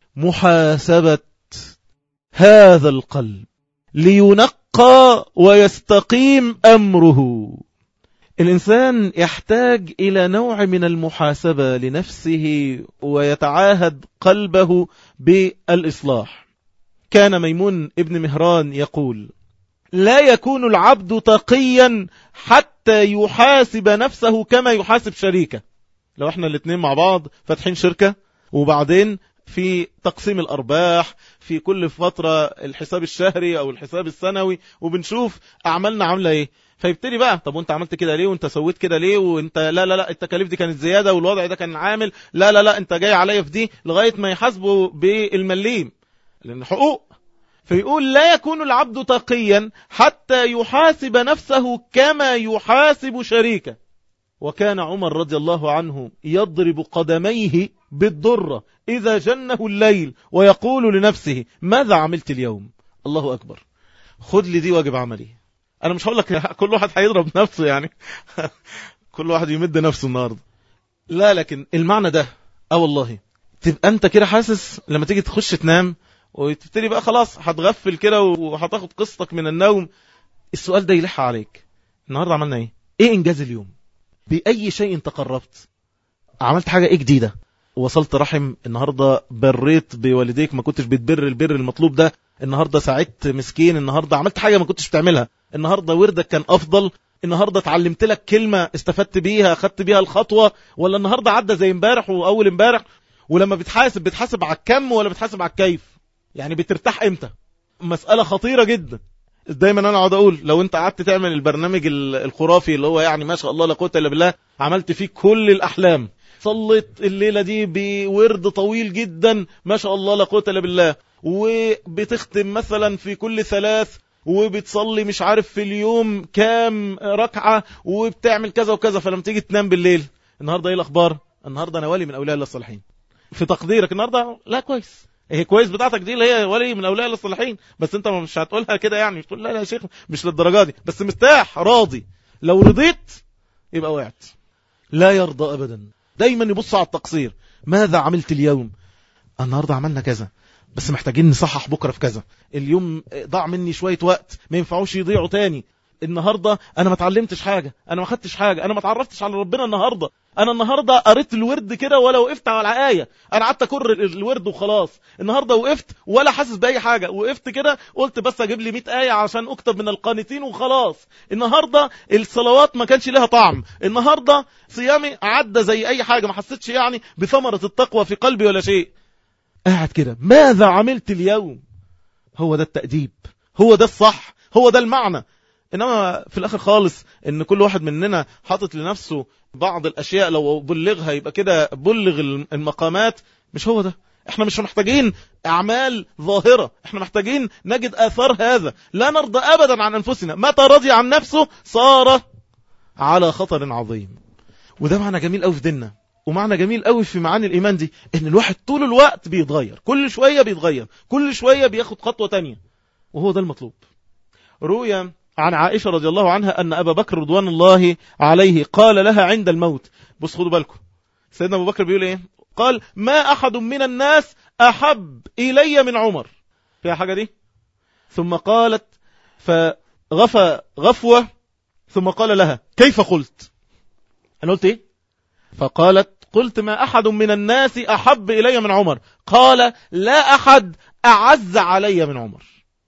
محاسبة هذا القلب لينقى ويستقيم أمره. الإنسان يحتاج إلى نوع من المحاسبة لنفسه ويتعاهد قلبه بالإصلاح. كان ميمون ابن مهران يقول: لا يكون العبد تقيا حتى يحاسب نفسه كما يحاسب شريكه. لو احنا الاثنين مع بعض فاتحين شركة، وبعدين في تقسيم الأرباح في كل فترة الحساب الشهري أو الحساب السنوي، وبنشوف أعمالنا عاملة إيه، فيبتدي بقى طب وانت عملت كده ليه، وانت سويت كده ليه، وانت لا لا لا التكاليف دي كانت زيادة، والوضع ده كان عامل، لا لا لا انت جاي عليا في دي، لغاية ما يحاسبوا بالمليم لأن حقوق. فيقول لا يكون العبد تقيا حتى يحاسب نفسه كما يحاسب شريكه. وكان عمر رضي الله عنه يضرب قدميه بالضرة إذا جنه الليل ويقول لنفسه ماذا عملت اليوم؟ الله أكبر، خد لي دي واجب عملي. أنا مش هقول لك كل واحد هيضرب نفسه يعني كل واحد يمد نفسه النهاردة، لا، لكن المعنى ده اه والله تبقى أنت كده حاسس لما تيجي تخش تنام وتبتدي بقى خلاص هتغفل كده وهتاخد قسطك من النوم، السؤال ده يلح عليك: النهاردة عملنا ايه؟ ايه انجاز اليوم؟ بأي شيء تقربت؟ عملت حاجة ايه جديدة؟ وصلت رحم النهاردة، بريت بوالديك ما كنتش بتبر البر المطلوب ده، النهاردة ساعدت مسكين، النهاردة عملت حاجة ما كنتش بتعملها، النهاردة وردك كان أفضل، النهاردة اتعلمت لك كلمة استفدت بيها أخدت بيها الخطوة، ولا النهاردة عدى زي امبارح وأول امبارح؟ ولما بتحاسب بتحاسب على الكم ولا بتحاسب على الكيف؟ يعني بترتاح امتى؟ مسألة خطيرة جدا. دايما انا اقعد اقول لو انت قعدت تعمل البرنامج الخرافي اللي هو يعني ما شاء الله لا قوه الا بالله، عملت فيه كل الاحلام، صليت الليله دي بورد طويل جدا ما شاء الله لا قوه الا بالله، وبتختم مثلا في كل ثلاث، وبتصلي مش عارف في اليوم كام ركعه، وبتعمل كذا وكذا، فلما تيجي تنام بالليل النهارده ايه الاخبار؟ النهارده انا ولي من اولياء الله الصالحين. في تقديرك النهارده لا كويس، هي كويس بتاعتك دي اللي هي ولي من اولياء الله الصالحين، بس انت مش هتقولها كده يعني، مش تقول لا لا يا شيخ مش للدرجه دي، بس مرتاح راضي. لو رضيت يبقى وقعت. لا يرضى ابدا، دايما يبص على التقصير. ماذا عملت اليوم؟ النهارده عملنا كذا، بس محتاجين نصحح بكرة في كذا، اليوم ضاع مني شوية وقت ما ينفعوش يضيعوا تاني، النهاردة أنا ما اتعلمتش حاجة، أنا ما خدتش حاجة، أنا ما تعرفتش على ربنا النهاردة، أنا النهاردة قريت الورد كده ولا وقفت على آية، أنا قعدت أكرر الورد وخلاص، النهاردة وقفت ولا حاسس بأي حاجة، وقفت كده قلت بس أجيب لي مئة آية عشان أكتب من القانتين وخلاص، النهاردة الصلوات ما كانش لها طعم، النهاردة صيامي عدى زي أي حاجة، ما حسيتش يعني بثمرة التقوى في قلبي ولا شيء. قاعد كده ماذا عملت اليوم؟ هو ده التأديب، هو ده الصح، هو ده المعنى. إنما في الآخر خالص إن كل واحد مننا حاطط لنفسه بعض الأشياء لو بلغها يبقى كده بلغ المقامات، مش هو ده. احنا مش محتاجين أعمال ظاهرة، احنا محتاجين نجد آثار هذا. لا نرضى أبدا عن أنفسنا، متى رضي عن نفسه صار على خطر عظيم. وده معنى جميل قوي في ديننا، ومعنى جميل قوي في معاني الإيمان دي، إن الواحد طول الوقت بيتغير، كل شوية بيتغير، كل شوية بياخد خطوة تانية، وهو ده المطلوب. روي عن عائشة رضي الله عنها أن أبا بكر رضوان الله عليه قال لها عند الموت، بص خدوا بالكم سيدنا أبو بكر بيقول إيه؟ قال ما أحد من الناس أحب إلي من عمر، فيها حاجة دي؟ ثم قالت فغفى غفوة، ثم قال لها كيف قلت؟ أنا قلت إيه؟ فقالت قلت ما أحد من الناس أحب إلي من عمر. قال لا أحد أعز علي من عمر.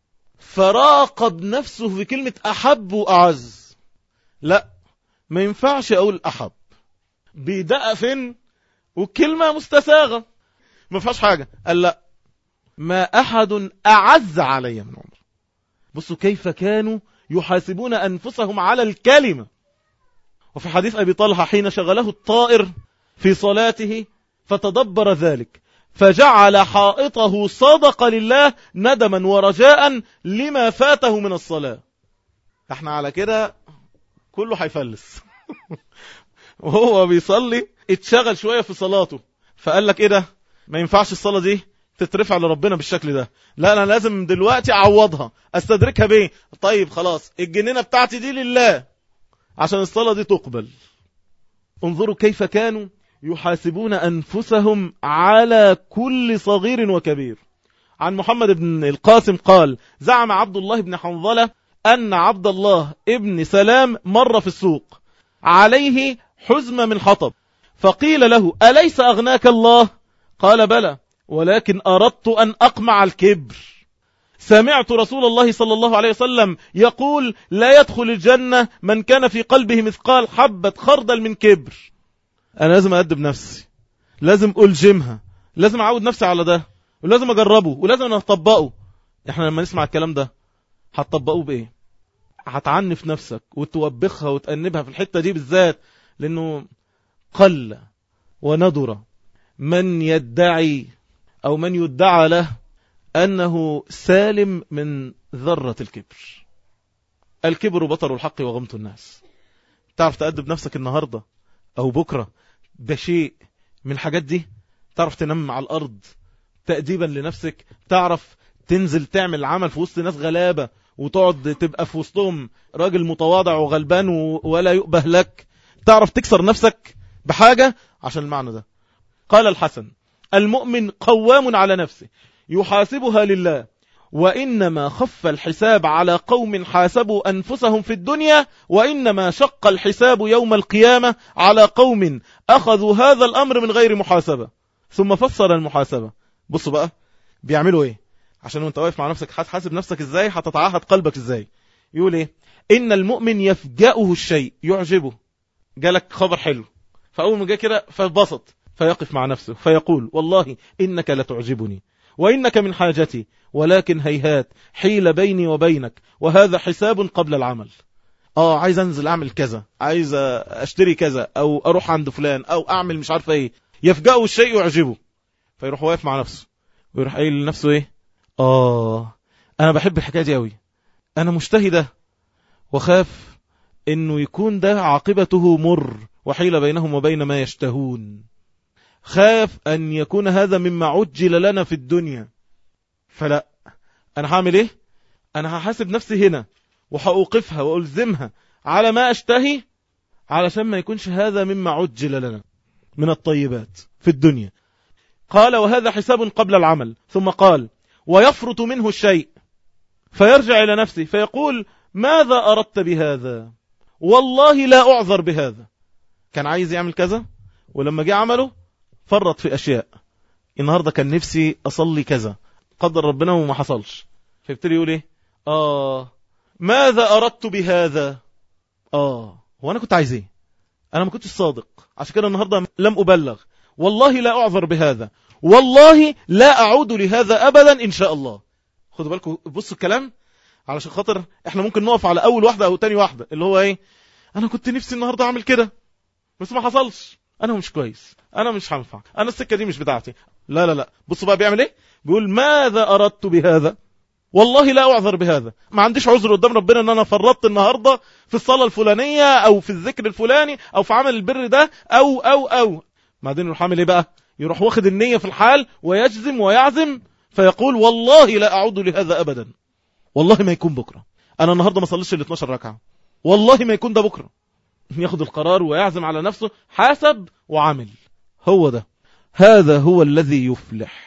فراقب نفسه في كلمة أحب وأعز، لا ما ينفعش أقول أحب، بيدقق فين والكلمة مستساغة ما فيهاش حاجة. قال لا ما أحد أعز علي من عمر. بصوا كيف كانوا يحاسبون أنفسهم على الكلمة. وفي حديث أبي طلحة حين شغله الطائر في صلاته فتدبر ذلك فجعل حائطه صدق لله ندما ورجاء لما فاته من الصلاة. احنا على كده كله هيفلس وهو بيصلي اتشغل شوية في صلاته فقال لك ايه ده، ما ينفعش الصلاة دي تترفع لربنا بالشكل ده، لا انا لازم دلوقتي اعوضها استدركها بيه. طيب خلاص الجنينة بتاعتي دي لله عشان الصلاة دي تقبل. انظروا كيف كانوا يحاسبون أنفسهم على كل صغير وكبير. عن محمد بن القاسم قال زعم عبد الله بن حنظلة أن عبد الله ابن سلام مر في السوق عليه حزمة من حطب، فقيل له أليس أغناك الله؟ قال بلى ولكن أردت أن أقمع الكبر. سمعت رسول الله صلى الله عليه وسلم يقول لا يدخل الجنة من كان في قلبه مثقال حبة خردل من كبر. أنا لازم أدب نفسي، لازم ألجمها، لازم أعود نفسي على ده، ولازم أجربه، ولازم أطبقه. إحنا لما نسمع الكلام ده هتطبقوه بإيه؟ هتعنف نفسك وتوبخها وتأنبها في الحتة دي بالذات، لأنه قل وندر من يدعي أو من يدعى له أنه سالم من ذرة الكبر. الكبر بطر الحق وغمط الناس. تعرف تأدب نفسك النهاردة أو بكرة بشيء من الحاجات دي؟ تعرف تنام على الأرض تأديبا لنفسك؟ تعرف تنزل تعمل عمل في وسط ناس غلابة وتقعد تبقى في وسطهم راجل متواضع وغلبان ولا يؤبه لك؟ تعرف تكسر نفسك بحاجة عشان المعنى ده؟ قال الحسن المؤمن قوام على نفسه يحاسبها لله، وإنما خف الحساب على قوم حاسبوا أنفسهم في الدنيا، وإنما شق الحساب يوم القيامة على قوم أخذوا هذا الأمر من غير محاسبة. ثم فسر المحاسبة. بصوا بقى بيعملوا إيه عشان وانت واقف مع نفسك هتحاسب نفسك إزاي، هتتعهد قلبك إزاي. يقول إيه؟ إن المؤمن يفجأه الشيء يعجبه، جالك خبر حلو فأول ما جاء كده فبسط فيقف مع نفسه فيقول والله إنك لتعجبني وإنك من حاجتي، ولكن هيهات حيل بيني وبينك وهذا حساب قبل العمل. آه عايز أنزل أعمل كذا، عايز أشتري كذا، أو أروح عند فلان، أو أعمل مش عارف إيه. يفجأه الشيء يعجبه فيروح واقف مع نفسه ويروح قايل لنفسه إيه؟ آه أنا بحب الحكاية دي أوي، أنا مشتهي ده، وخاف إنه يكون ده عاقبته مر وحيل بينهم وبين ما يشتهون. خاف أن يكون هذا مما عجل لنا في الدنيا. فلا، أنا هعمل إيه؟ أنا هحاسب نفسي هنا وحأوقفها وألزمها على ما أشتهي علشان ما يكونش هذا مما عجل لنا من الطيبات في الدنيا. قال وهذا حساب قبل العمل. ثم قال ويفرط منه الشيء، فيرجع إلى نفسه فيقول ماذا أردت بهذا؟ والله لا أعذر بهذا. كان عايز يعمل كذا ولما جاء عمله فرط في أشياء. النهاردة كان نفسي أصلي كذا، قدر ربنا وما حصلش، فيبتدي يقول إيه؟ آه ماذا أردت بهذا؟ آه هو أنا كنت عايز إيه؟ أنا ما كنتش صادق، عشان كده النهاردة لم أبلغ. والله لا أعذر بهذا، والله لا أعود لهذا أبدا إن شاء الله. خدوا بالكم، بصوا الكلام، علشان خاطر إحنا ممكن نقف على أول واحدة أو تاني واحدة، اللي هو إيه؟ أنا كنت نفسي النهاردة أعمل كده بس ما حصلش، أنا مش كويس، أنا مش هنفع، أنا السكة دي مش بتاعتي. لا لا لا، بصوا بقى بيعمل إيه؟ بيقول ماذا أردت بهذا؟ والله لا أعذر بهذا. ما عنديش عذر قدام ربنا ان انا فرطت النهاردة في الصلاة الفلانية او في الذكر الفلاني او في عمل البر ده او او او بعدين يروح عامل ايه بقى؟ يروح واخد النية في الحال ويجزم ويعزم فيقول والله لا اعود لهذا ابدا. والله ما يكون بكرة، انا النهاردة ما صليتش ال اثناشر ركعة، والله ما يكون ده بكرة. ياخد القرار ويعزم على نفسه، حاسب وعمل. هو ده، هذا هو الذي يفلح.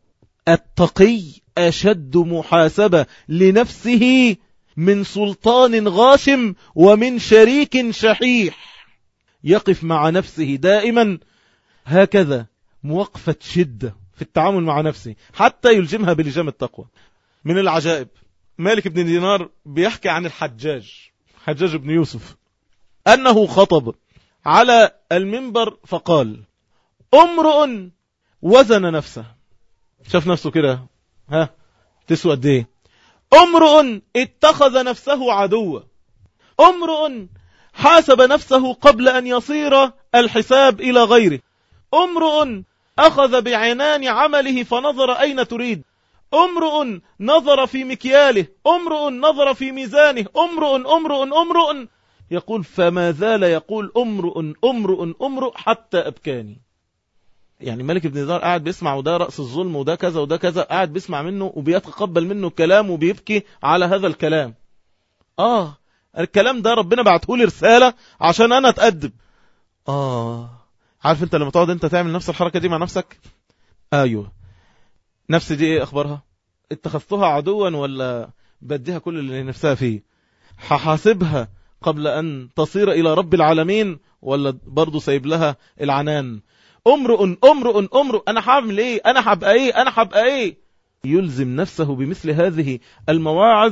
التقي أشد محاسبة لنفسه من سلطان غاشم ومن شريك شحيح. يقف مع نفسه دائما هكذا موقفة شدة في التعامل مع نفسه حتى يلجمها بلجام التقوى. من العجائب مالك بن دينار بيحكي عن الحجاج، حجاج بن يوسف، أنه خطب على المنبر فقال امرؤ وزن نفسه، شاف نفسه كده ها تسوى قد ايه؟ امرؤ اتخذ نفسه عدوا، امرؤ حاسب نفسه قبل ان يصير الحساب الى غيره، امرؤ اخذ بعنان عمله فنظر اين تريد، امرؤ نظر في مكياله، امرؤ نظر في ميزانه، امرؤ امرؤ امرؤ يقول فما زال يقول امرؤ امرؤ امرؤ حتى ابكاني. يعني مالك بن دينار قاعد بيسمع، وده رأس الظلم وده كذا وده كذا، قاعد بيسمع منه وبيتقبل منه الكلام وبيبكي على هذا الكلام. آه الكلام ده ربنا بعته لي رسالة عشان أنا أتأدب. آه عارف أنت لما تقعد أنت تعمل نفس الحركة دي مع نفسك؟ أيوه، نفسي دي إيه أخبارها؟ اتخذتها عدوا ولا بديها كل اللي نفسها فيه؟ هحاسبها قبل أن تصير إلى رب العالمين ولا برضو سايب لها العنان؟ امرؤ امرؤ امرؤ انا هعمل ايه؟ انا هبقى ايه؟ انا هبقى ايه؟ يلزم نفسه بمثل هذه المواعظ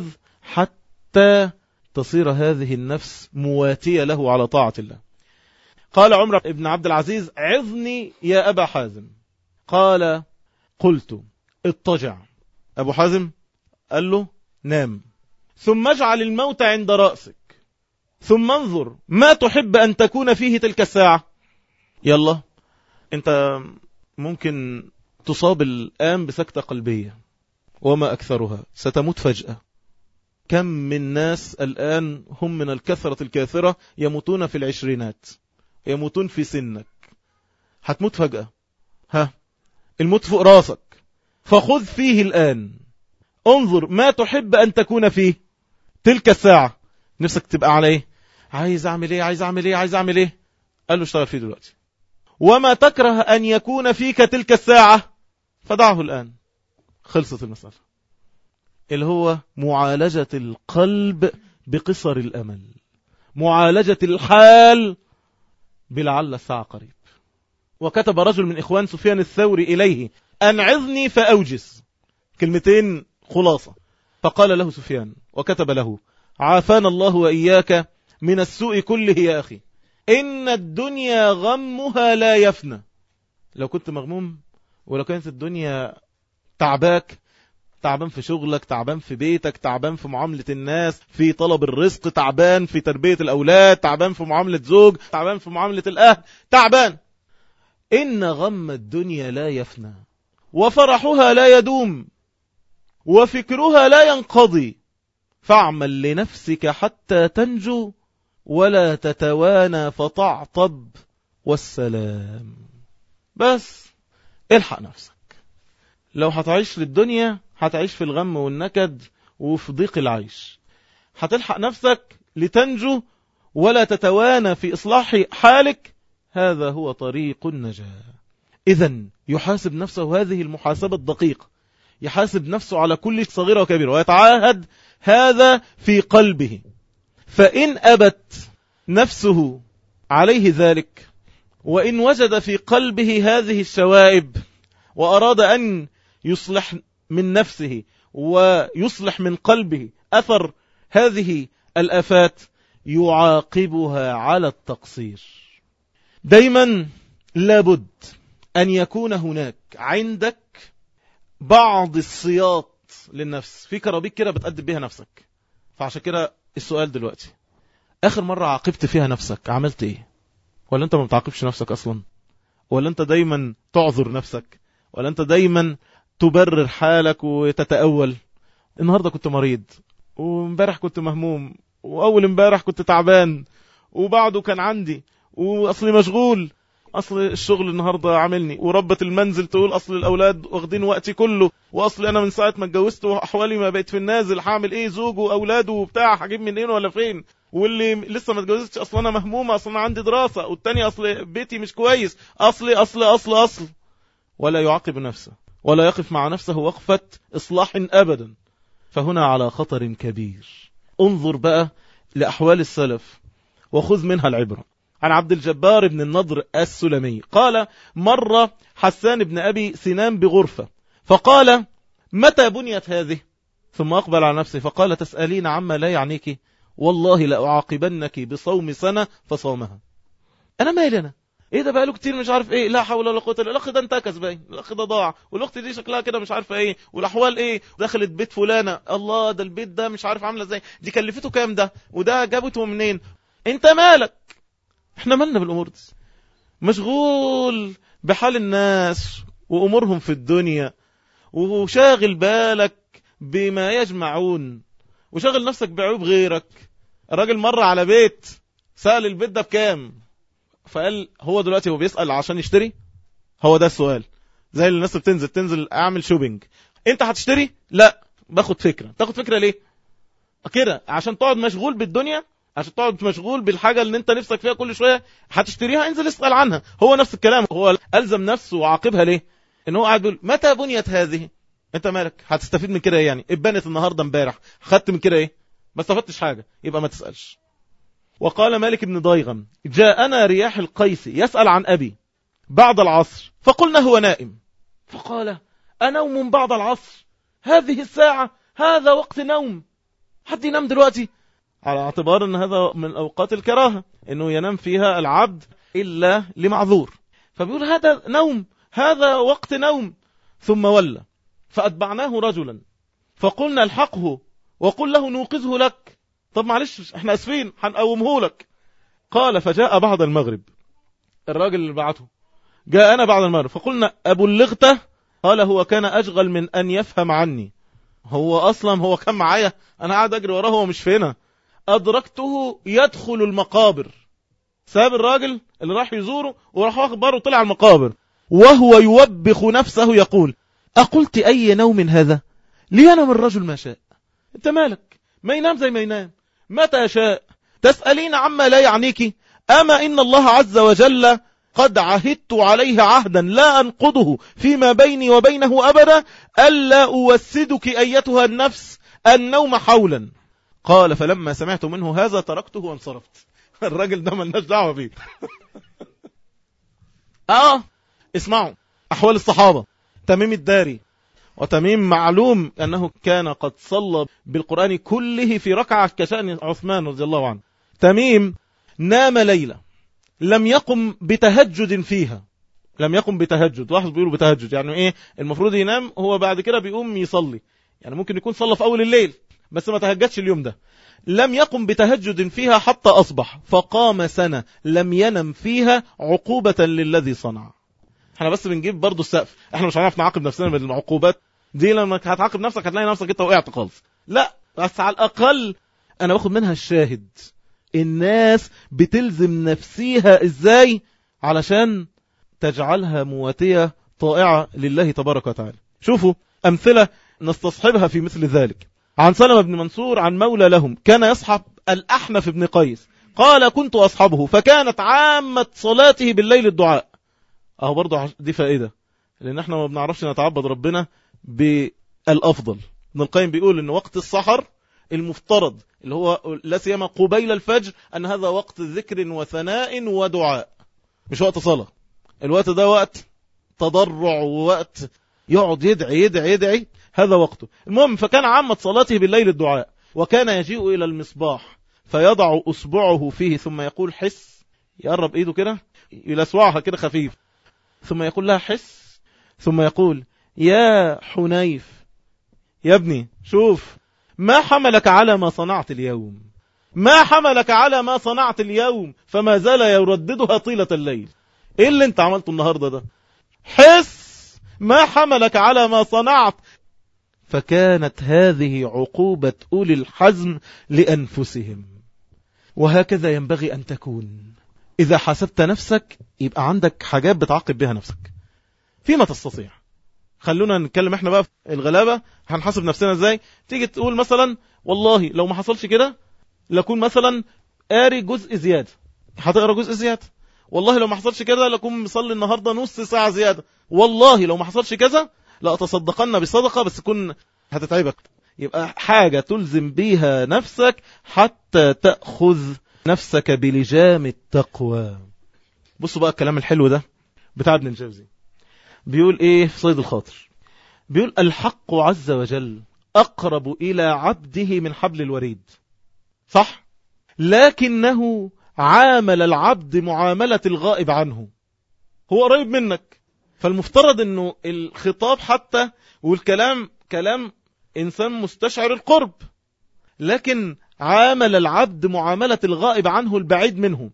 حتى تصير هذه النفس مواتية له على طاعة الله. قال عمر بن عبد العزيز عظني يا أبا حازم، قال قلت اضطجع. أبو حازم قال له نام، ثم اجعل الموت عند رأسك، ثم انظر ما تحب أن تكون فيه تلك الساعة. يلا انت ممكن تصاب الآن بسكتة قلبية وما أكثرها، ستموت فجأة. كم من ناس الآن هم من الكثرة الكاثرة يموتون في العشرينات، يموتون في سنك، هتموت فجأة. ها الموت فوق راسك، فخذ فيه الآن، انظر ما تحب أن تكون فيه تلك الساعة. نفسك تبقى على ايه؟ عايز اعمل ايه؟ عايز اعمل ايه؟ عايز اعمل ايه؟ قال له اشتغل فيه دلوقتي. وما تكره أن يكون فيك تلك الساعة فدعه الآن. خلصت المسألة، اللي هو معالجة القلب بقصر الأمل، معالجة الحال بلعل الساعة قريب. وكتب رجل من إخوان سفيان الثوري إليه أنعظني فأوجس، كلمتين خلاصة. فقال له سفيان وكتب له عافانا الله وإياك من السوء كله يا أخي، إن الدنيا غمها لا يفنى. لو كنت مغموم ولو كانت الدنيا تعباك، تعبان في شغلك، تعبان في بيتك، تعبان في معاملة الناس، في طلب الرزق، تعبان في تربية الأولاد، تعبان في معاملة زوج، تعبان في معاملة الأهل، تعبان. إن غم الدنيا لا يفنى، وفرحها لا يدوم، وفكرها لا ينقضي، فاعمل لنفسك حتى تنجو ولا تتوانى فتعطب والسلام. بس الحق نفسك. لو هتعيش للدنيا هتعيش في الغم والنكد وفي ضيق العيش. هتلحق نفسك لتنجو ولا تتوانى في إصلاح حالك، هذا هو طريق النجاة. إذن يحاسب نفسه هذه المحاسبة الدقيقة، يحاسب نفسه على كل صغيرة وكبيرة ويتعاهد هذا في قلبه. فإن أبت نفسه عليه ذلك، وإن وجد في قلبه هذه الشوائب وأراد أن يصلح من نفسه ويصلح من قلبه أثر هذه الآفات، يعاقبها على التقصير. دايما لابد أن يكون هناك عندك بعض الصياط للنفس، في كرابيك كده بتقدم بيها نفسك. فعشان كده السؤال دلوقتي، آخر مرة عاقبت فيها نفسك عملت إيه؟ ولا أنت ما بتعاقبش نفسك أصلا؟ ولا أنت دايما تعذر نفسك؟ ولا أنت دايما تبرر حالك وتتأول؟ النهاردة كنت مريض، وامبارح كنت مهموم، وأول امبارح كنت تعبان، وبعده كان عندي، وأصلي مشغول، أصل الشغل النهاردة عاملني، وربة المنزل تقول أصل الأولاد واخدين وقتي كله، وأصل أنا من ساعة ما اتجوزت وأحوالي ما بقيت في النازل، هعمل إيه؟ زوج وأولاده وبتاع، هجيب منين ولا فين؟ واللي لسه ما اتجوزتش أصل أنا مهمومة، أصل أنا عندي دراسة، والتاني أصل بيتي مش كويس، أصلي أصل أصل أصل. ولا يعاقب نفسه ولا يقف مع نفسه وقفة إصلاح أبدا، فهنا على خطر كبير. انظر بقى لأحوال السلف وخذ منها العبرة. عن عبد الجبار بن النضر السلمي قال: مر حسان بن أبي سنان بغرفة فقال: متى بنيت هذه؟ ثم أقبل على نفسه فقال: تسألين عما لا يعنيك، والله لأعاقبنك بصوم سنة فصومها. أنا مالي أنا ايه ده؟ بقى له كتير مش عارف ايه، لا حول ولا قوه الا بالله، الاخ ده انتكس باين، الاخ ده ضاع، والاخت دي شكلها كده مش عارفه ايه، والاحوال ايه، دخلت بيت فلانه، الله ده البيت ده مش عارف عامله ازاي، دي كلفته كام ده، وده جابته منين. انت مالك؟ احنا مالنا بالامور دي؟ مشغول بحال الناس وامورهم في الدنيا، وشاغل بالك بما يجمعون، وشاغل نفسك بعيوب غيرك. الراجل مر على بيت سأل البيت ده بكام، فقال هو دلوقتي هو بيسأل عشان يشتري؟ هو ده السؤال. زي الناس اللي بتنزل تنزل اعمل شوبينج، انت هتشتري؟ لا، باخد فكرة. تاخد فكرة ليه كده؟ عشان تقعد مشغول بالدنيا، عشان تقعد مشغول بالحاجة اللي انت نفسك فيها كل شوية هتشتريها، انزل اسأل عنها. هو نفس الكلام، هو ألزم نفسه وعاقبها ليه؟ ان هو قاعد بيقول متى بنيت هذه؟ انت مالك؟ هتستفيد من كده ايه يعني؟ اتبنت النهاردة امبارح، خدت من كده ايه؟ ما استفدتش حاجة، يبقى ما تسألش. وقال مالك بن ضيغم: جاءنا رياح القيس يسأل عن أبي بعد العصر، فقلنا هو نائم، فقال: أنوم بعد العصر؟ هذه الساعة، هذا وقت نوم، حد ينام دلوقتي؟ على اعتبار أن هذا من أوقات الكراهة، أنه ينام فيها العبد إلا لمعذور، فبيقول هذا نوم، هذا وقت نوم. ثم ولى فأتبعناه رجلا فقلنا الحقه وقل له نوقظه لك. طب معلش احنا اسفين هنقومه لك. قال: فجاء بعد المغرب، الراجل اللي بعته جاء أنا بعد المغرب، فقلنا أبلغته؟ قال: هو كان أشغل من أن يفهم عني. هو أصلا هو كان معايا، أنا قاعد أجري وراه، هو مش فينا. أدركته يدخل المقابر، ساب الراجل اللي راح يزوره وراح أخبره طلع المقابر، وهو يوبخ نفسه يقول: أقلت أي نوم هذا؟ لينام الرجل ما شاء. انت مالك؟ ما ينام زي ما ينام متى شاء. تسألين عما لا يعنيك، أما إن الله عز وجل قد عهدت عليه عهدا لا أنقضه فيما بيني وبينه أبدا، ألا أوسدك أيتها النفس النوم حولا. قال: فلما سمعت منه هذا تركته وانصرفت. الراجل ده ملناش دعوة بيه. آه اسمعوا أحوال الصحابة. تميم الداري، وتميم معلوم أنه كان قد صلى بالقرآن كله في ركعة كشأن عثمان رضي الله عنه. تميم نام ليلة لم يقم بتهجد فيها، لم يقم بتهجد. واحد بيقولوا بتهجد يعني ايه؟ المفروض ينام هو بعد كده بيقوم يصلي، يعني ممكن يكون صلى في أول الليل بس ما تهجدش اليوم ده. لم يقم بتهجد فيها حتى أصبح، فقام سنة لم ينم فيها عقوبة للذي صنع. احنا بس بنجيب برضو السقف، احنا مش هنعرف نعاقب نفسنا بالعقوبات دي، لما هتعاقب نفسك هتلاقي نفسك انت وقعت خالص. لا، بس على الأقل أنا باخد منها الشاهد. الناس بتلزم نفسيها ازاي علشان تجعلها مواتية طائعة لله تبارك وتعالى. شوفوا أمثلة نستصحبها في مثل ذلك. عن سلمة بن منصور عن مولى لهم كان يصحب الأحنف بن قيس، قال: كنت أصحبه فكانت عامة صلاته بالليل الدعاء. اهو برضو دي فائدة، لأن احنا ما بنعرفش نتعبد ربنا الأفضل. ابن القيم بيقول إن وقت السحر المفترض اللي هو لا سيما قبيل الفجر أن هذا وقت ذكر وثناء ودعاء، مش وقت صلاة. الوقت ده وقت تضرع ووقت يقعد يدعي يدعي يدعي، هذا وقته. المهم فكان عامة صلاته بالليل الدعاء، وكان يجيء إلى المصباح فيضع أصبعه فيه ثم يقول حس، يقرب إيده كده يلسوعها كده خفيف، ثم يقول لها حس، ثم يقول يا حنيف يا ابني شوف ما حملك على ما صنعت اليوم، ما حملك على ما صنعت اليوم، فما زال يرددها طيلة الليل. ايه اللي انت عملته النهاردة ده؟ حس ما حملك على ما صنعت. فكانت هذه عقوبة أولي الحزم لأنفسهم، وهكذا ينبغي أن تكون. إذا حسبت نفسك يبقى عندك حاجات بتعاقب بها نفسك فيما تستطيع. خلونا نتكلم احنا بقى في الغلابة، هنحاسب نفسنا ازاي. تيجي تقول مثلا والله لو ما حصلش كده لكون مثلا قاري جزء زيادة، هتقرا جزء زيادة. والله لو ما حصلش كده لكون مصلي النهاردة نص ساعة زيادة. والله لو ما حصلش كذا لا أتصدقن بصدقة بس كن هتتعبك. يبقى حاجة تلزم بيها نفسك حتى تأخذ نفسك بلجام التقوى. بصوا بقى الكلام الحلو ده بتاع ابن الجوزي، بيقول ايه في صيد الخاطر؟ بيقول الحق عز وجل أقرب إلى عبده من حبل الوريد، صح؟ لكنه عامل العبد معاملة الغائب عنه، هو قريب منك، فالمفترض انه الخطاب حتى والكلام كلام انسان مستشعر القرب، لكن عامل العبد معاملة الغائب عنه البعيد منه،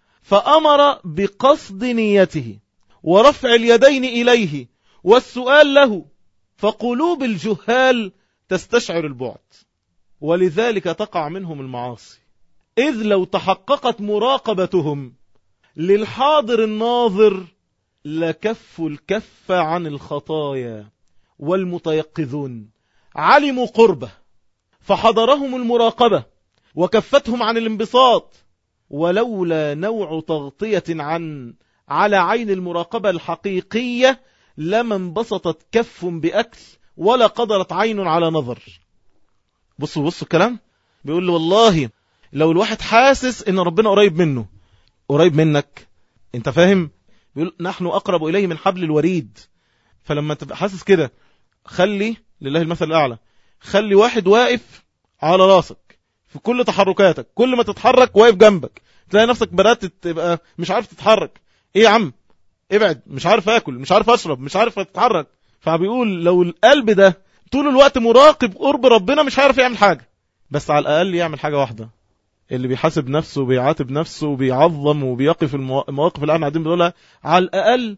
فأمر بقصد نيته ورفع اليدين إليه والسؤال له، فقلوب الجهال تستشعر البعد ولذلك تقع منهم المعاصي. إذ لو تحققت مراقبتهم للحاضر الناظر لكفوا الكف عن الخطايا، والمتيقظون علموا قربه فحضرهم المراقبة وكفتهم عن الانبساط، ولولا نوع تغطية عن على عين المراقبة الحقيقية لما انبسطت كف بأكل ولا قدرت عين على نظر. بصوا بصوا الكلام، بيقول له والله لو الواحد حاسس ان ربنا قريب منه قريب منك، انت فاهم؟ بيقول نحن أقرب إليه من حبل الوريد. فلما تبقى حاسس كده خلي لله المثل الأعلى، خلي واحد واقف على راسك في كل تحركاتك، كل ما تتحرك واقف جنبك، تلاقي نفسك بدأت تبقى مش عارف تتحرك. ايه يا عم ابعد، مش عارف اكل، مش عارف اشرب، مش عارف اتحرك. فبيقول لو القلب ده طول الوقت مراقب قرب ربنا مش هيعرف يعمل حاجة، بس على الأقل يعمل حاجة واحدة، اللي بيحاسب نفسه وبيعاتب نفسه وبيعظم وبيقف المواقف اللي احنا قاعدين بنقولها، على الأقل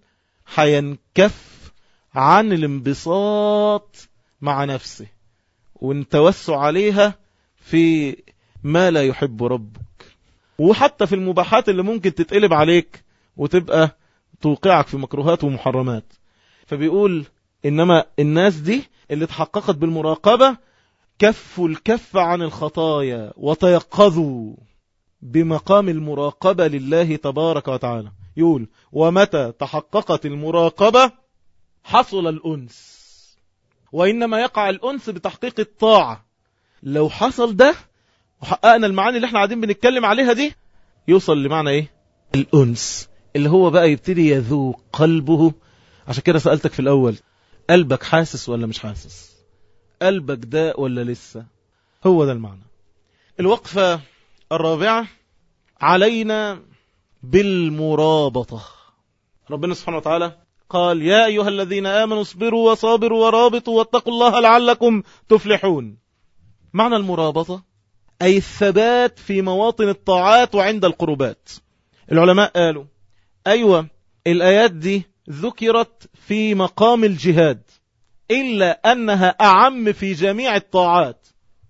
هينكف عن الانبساط مع نفسه والتوسع عليها في ما لا يحب ربك، وحتى في المباحات اللي ممكن تتقلب عليك وتبقى توقعك في مكروهات ومحرمات. فبيقول إنما الناس دي اللي تحققت بالمراقبة كفوا الكف عن الخطايا وتيقظوا بمقام المراقبة لله تبارك وتعالى. يقول ومتى تحققت المراقبة حصل الأنس، وإنما يقع الأنس بتحقيق الطاعة. لو حصل ده وحققنا المعاني اللي احنا قاعدين بنتكلم عليها دي، يوصل لمعنى ايه؟ الأنس، اللي هو بقى يبتدي يذوق قلبه. عشان كده سألتك في الأول، قلبك حاسس ولا مش حاسس؟ قلبك داء ولا لسه؟ هو ده المعنى. الوقفة الرابعة علينا بالمرابطة. ربنا سبحانه وتعالى قال يا أيها الذين آمنوا اصبروا وصابروا ورابطوا واتقوا الله لعلكم تفلحون. معنى المرابطة أي الثبات في مواطن الطاعات وعند القربات. العلماء قالوا أيوة الآيات دي ذكرت في مقام الجهاد، إلا أنها أعم في جميع الطاعات.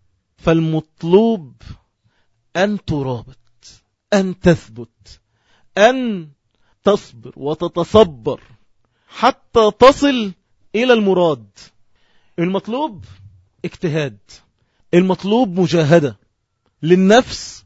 فالمطلوب أن ترابط، أن تثبت، أن تصبر وتتصبر حتى تصل إلى المراد. المطلوب اجتهاد، المطلوب مجاهدة للنفس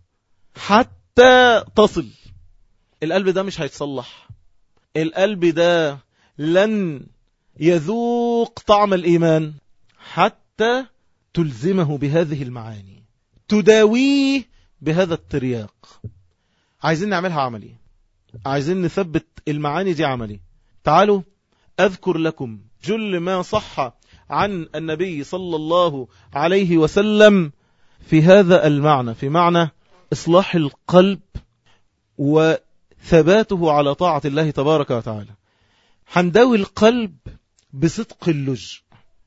حتى تصل. القلب ده مش هيتصلح، القلب ده لن يذوق طعم الإيمان حتى تلزمه بهذه المعاني، تداويه بهذا الترياق. عايزين نعملها عملي، عايزين نثبت المعاني دي عملي. تعالوا أذكر لكم جل ما صح عن النبي صلى الله عليه وسلم في هذا المعنى، في معنى إصلاح القلب وثباته على طاعة الله تبارك وتعالى. هنداوي القلب بصدق اللجء،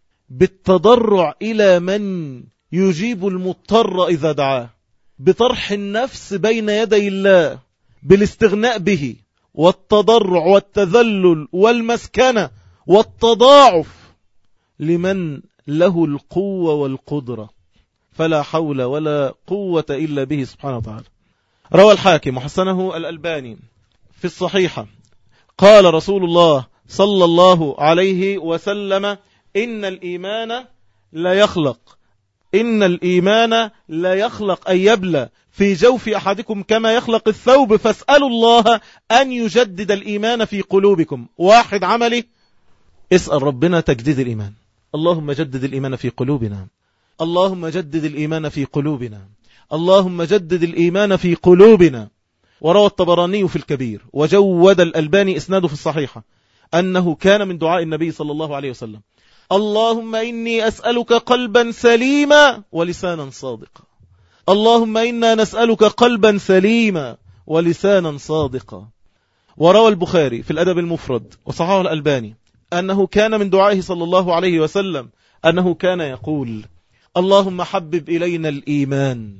بالتضرع إلى من يجيب المضطر إذا دعاه، بطرح النفس بين يدي الله، بالاستغناء به، والتضرع والتذلل والمسكنة والتضاعف لمن له القوة والقدرة، فلا حول ولا قوة إلا به سبحانه وتعالى. روى الحاكم وحسنه الألباني في الصحيحة قال رسول الله صلى الله عليه وسلم: إن الإيمان لا يخلق إن الإيمان لا يخلق أن يبلى في جوف أحدكم كما يخلق الثوب، فاسألوا الله أن يجدد الإيمان في قلوبكم. واحد عملي، اسأل ربنا تجديد الإيمان. اللهم جدد الإيمان في قلوبنا، اللهم جدد الإيمان في قلوبنا، اللهم جدد الإيمان في قلوبنا. وروى الطبراني في الكبير وجود الألباني إسناده في الصحيحة أنه كان من دعاء النبي صلى الله عليه وسلم: اللهم إني أسألك قلبا سليما ولسانا صادقا، اللهم إنا نسألك قلبا سليما ولسانا صادقا. وروى البخاري في الأدب المفرد وصححه الألباني أنه كان من دعائه صلى الله عليه وسلم أنه كان يقول: اللهم حبب إلينا الإيمان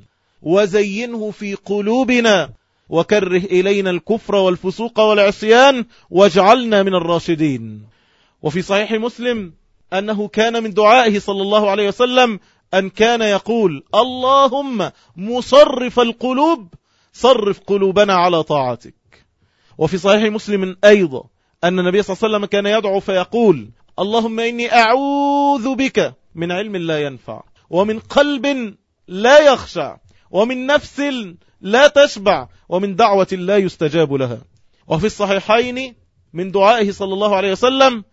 وزينه في قلوبنا وكره إلينا الكفر والفسوق والعصيان واجعلنا من الراشدين. وفي صحيح مسلم أنه كان من دعائه صلى الله عليه وسلم أن كان يقول: اللهم مصرف القلوب صرف قلوبنا على طاعتك. وفي صحيح مسلم أيضا أن النبي صلى الله عليه وسلم كان يدعو فيقول: اللهم إني أعوذ بك من علم لا ينفع، ومن قلب لا يخشع، ومن نفس لا تشبع، ومن دعوة لا يستجاب لها. وفي الصحيحين من دعائه صلى الله عليه وسلم: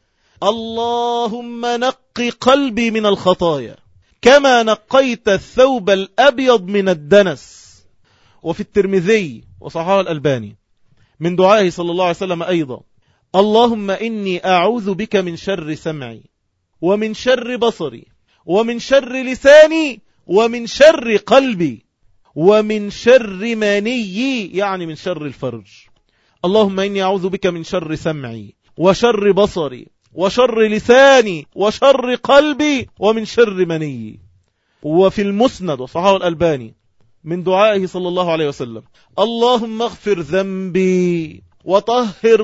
اللهم نقي قلبي من الخطايا كما نقيت الثوب الأبيض من الدنس. وفي الترمذي وصححه الألباني من دعائه صلى الله عليه وسلم أيضا: اللهم إني أعوذ بك من شر سمعي ومن شر بصري ومن شر لساني ومن شر قلبي ومن شر مني، يعني من شر الفرج. اللهم إني أعوذ بك من شر سمعي وشر بصري وشر لساني وشر قلبي ومن شر مني. وفي المسند وصححه الألباني من دعائه صلى الله عليه وسلم: اللهم اغفر ذنبي وطهر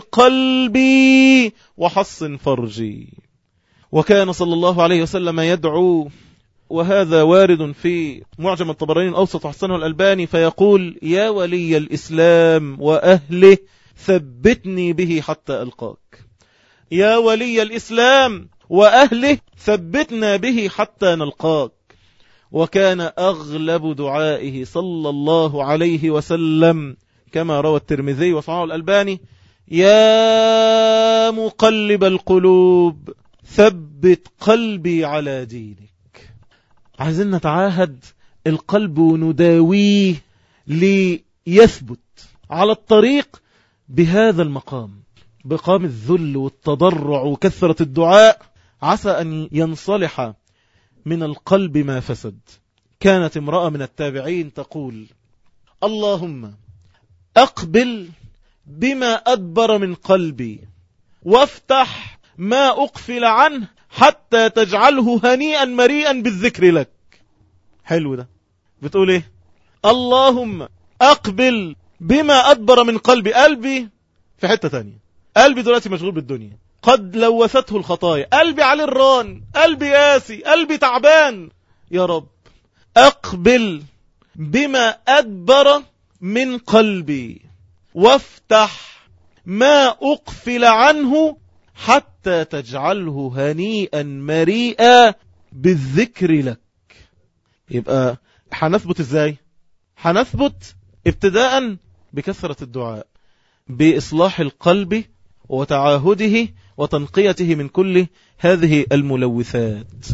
قلبي وحصن فرجي. وكان صلى الله عليه وسلم يدعو، وهذا وارد في معجم الطبراني الأوسط وحسنه الألباني، فيقول: يا ولي الإسلام وأهله ثبتني به حتى ألقاك. يا ولي الإسلام وأهله ثبتنا به حتى نلقاك. وكان أغلب دعائه صلى الله عليه وسلم كما روى الترمذي وصححه الألباني: يا مقلب القلوب ثبت قلبي على دينك. عايزين نتعاهد القلب ونداويه ليثبت على الطريق بهذا المقام، بقام الذل والتضرع وكثرة الدعاء، عسى أن ينصلح من القلب ما فسد. كانت امرأة من التابعين تقول: اللهم أقبل بما أدبر من قلبي وافتح ما أقفل عنه حتى تجعله هنيئا مريئا بالذكر لك. حلو ده. بتقول ايه؟ اللهم أقبل بما أدبر من قلبي. قلبي في حتة تانية، قلبي دلوقتي مشغول بالدنيا، قد لوثته الخطايا، قلبي عليه الران، قلبي قاسي، قلبي تعبان. يا رب أقبل بما أدبر من قلبي وافتح ما أقفل عنه حتى تجعله هنيئا مريئا بالذكر لك. يبقى هنثبت ازاي؟ هنثبت ابتداء بكثرة الدعاء، بإصلاح القلب وتعاهده وتنقيته من كل هذه الملوثات.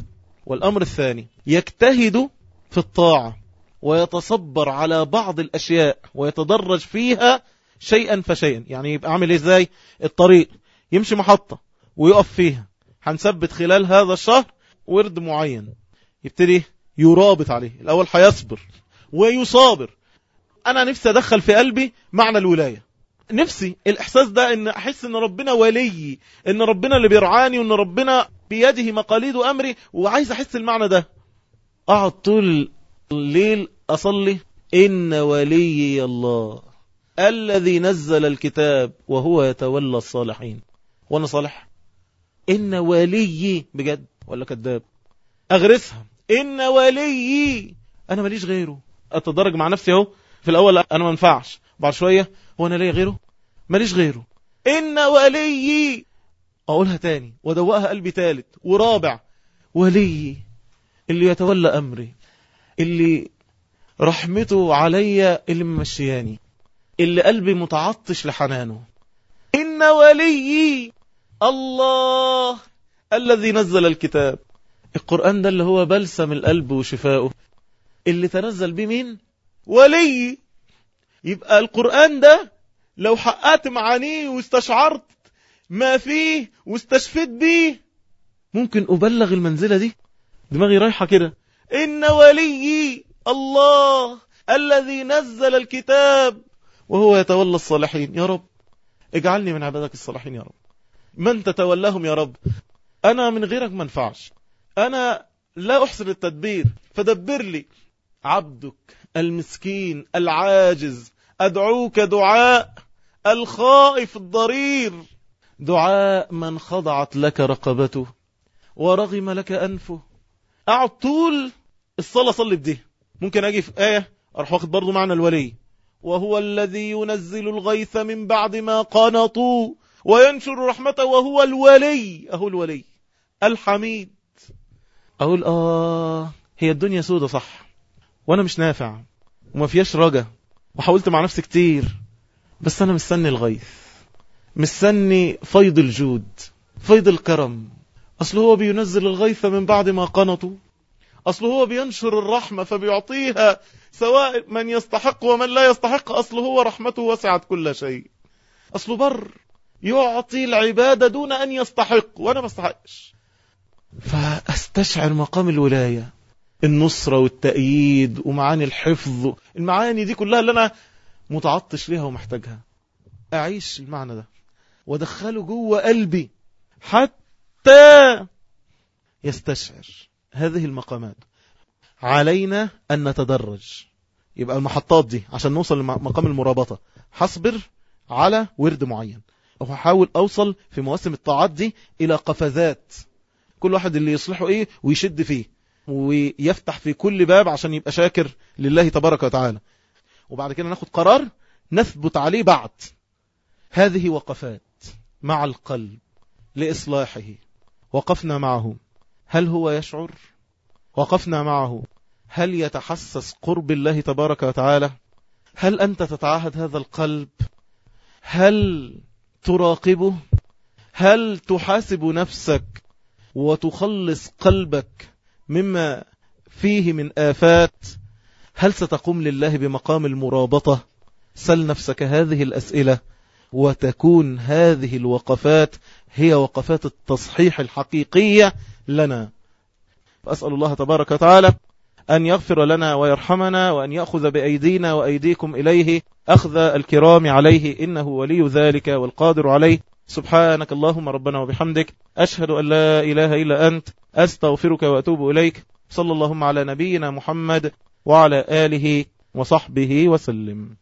والأمر الثاني يجتهد في الطاعة ويتصبر على بعض الأشياء ويتدرج فيها شيئا فشيئا. يعني يبقى عامل ازاي؟ الطريق يمشي محطة ويقف فيها، هنثبت خلال هذا الشهر ورد معين، يبتدي يرابط عليه. الأول هيصبر ويصابر. أنا نفسي أدخل في قلبي معنى الولاية، نفسي الإحساس ده، إن أحس إن ربنا ولي، إن ربنا اللي بيرعاني، وإن ربنا بيده مقاليد أمري، وعايز أحس المعنى ده. أقعد طول الليل أصلي إن ولي الله الذي نزل الكتاب وهو يتولى الصالحين. وأنا صالح؟ إن ولي بجد ولا كذاب؟ أغرسها إن ولي، أنا ماليش غيره. أتدرج مع نفسي اهو، في الأول أنا ما ينفعش، بعد شوية هو أنا ليه غيره؟ ماليش غيره. إن ولي، أقولها تاني ودوقها قلبي تالت ورابع، ولي اللي يتولى أمري، اللي رحمته عليا، اللي ممشياني، اللي قلبي متعطش لحنانه. إن ولي الله الذي نزل الكتاب. القرآن ده اللي هو بلسم القلب وشفاؤه، اللي تنزل به مين؟ ولي. يبقى القرآن ده لو حققت معانيه واستشعرت ما فيه واستشفيت بيه، ممكن أبلغ المنزلة دي. دماغي رايحة كده. إن ولي الله الذي نزل الكتاب وهو يتولى الصالحين. يا رب اجعلني من عبادك الصالحين يا رب، من تتولاهم يا رب. أنا من غيرك ما انفعش، أنا لا أحسن التدبير، فدبر لي. عبدك المسكين العاجز أدعوك دعاء الخائف الضرير، دعاء من خضعت لك رقبته ورغم لك أنفه. أقعد طول الصلاة صلي بدي. ممكن أجي في آية أروح واخد برضو معنى الولي، وهو الذي ينزل الغيث من بعد ما قنطوا وينشر رحمته وهو الولي. أهو الولي الحميد. أقول آه هي الدنيا سودة صح، وأنا مش نافع وما فيهاش رجا، وحاولت مع نفسي كتير، بس أنا مستني الغيث، مستني فيض الجود، فيض الكرم. أصل هو بينزل الغيث من بعد ما قنطوا، أصل هو بينشر الرحمة فبيعطيها سواء من يستحق ومن لا يستحق. أصل هو رحمته وسعت كل شيء. أصل بر يعطي العبادة دون أن يستحق، وأنا ما استحقش. فأستشعر مقام الولاية، النصرة والتأييد ومعاني الحفظ، المعاني دي كلها اللي أنا متعطش ليها ومحتاجها. أعيش المعنى ده ودخله جوه قلبي حتى يستشعر هذه المقامات. علينا أن نتدرج. يبقى المحطات دي عشان نوصل لمقام المرابطة، حصبر على ورد معين، وحاول أوصل في مواسم الطاعات دي إلى قفزات، كل واحد اللي يصلحه إيه ويشد فيه ويفتح في كل باب عشان يبقى شاكر لله تبارك وتعالى. وبعد كده ناخد قرار نثبت عليه بعد. هذه وقفات مع القلب لإصلاحه. وقفنا معه، هل هو يشعر؟ وقفنا معه، هل يتحسس قرب الله تبارك وتعالى؟ هل أنت تتعاهد هذا القلب؟ هل تراقبه؟ هل تحاسب نفسك وتخلص قلبك مما فيه من آفات؟ هل ستقوم لله بمقام المرابطة؟ سل نفسك هذه الأسئلة، وتكون هذه الوقفات هي وقفات التصحيح الحقيقية لنا. فأسأل الله تبارك وتعالى أن يغفر لنا ويرحمنا، وأن يأخذ بأيدينا وأيديكم إليه أخذ الكرام عليه، إنه ولي ذلك والقادر عليه. سبحانك اللهم ربنا وبحمدك، أشهد أن لا إله إلا أنت، أستغفرك وأتوب إليك. صلى اللهم على نبينا محمد وعلى آله وصحبه وسلم.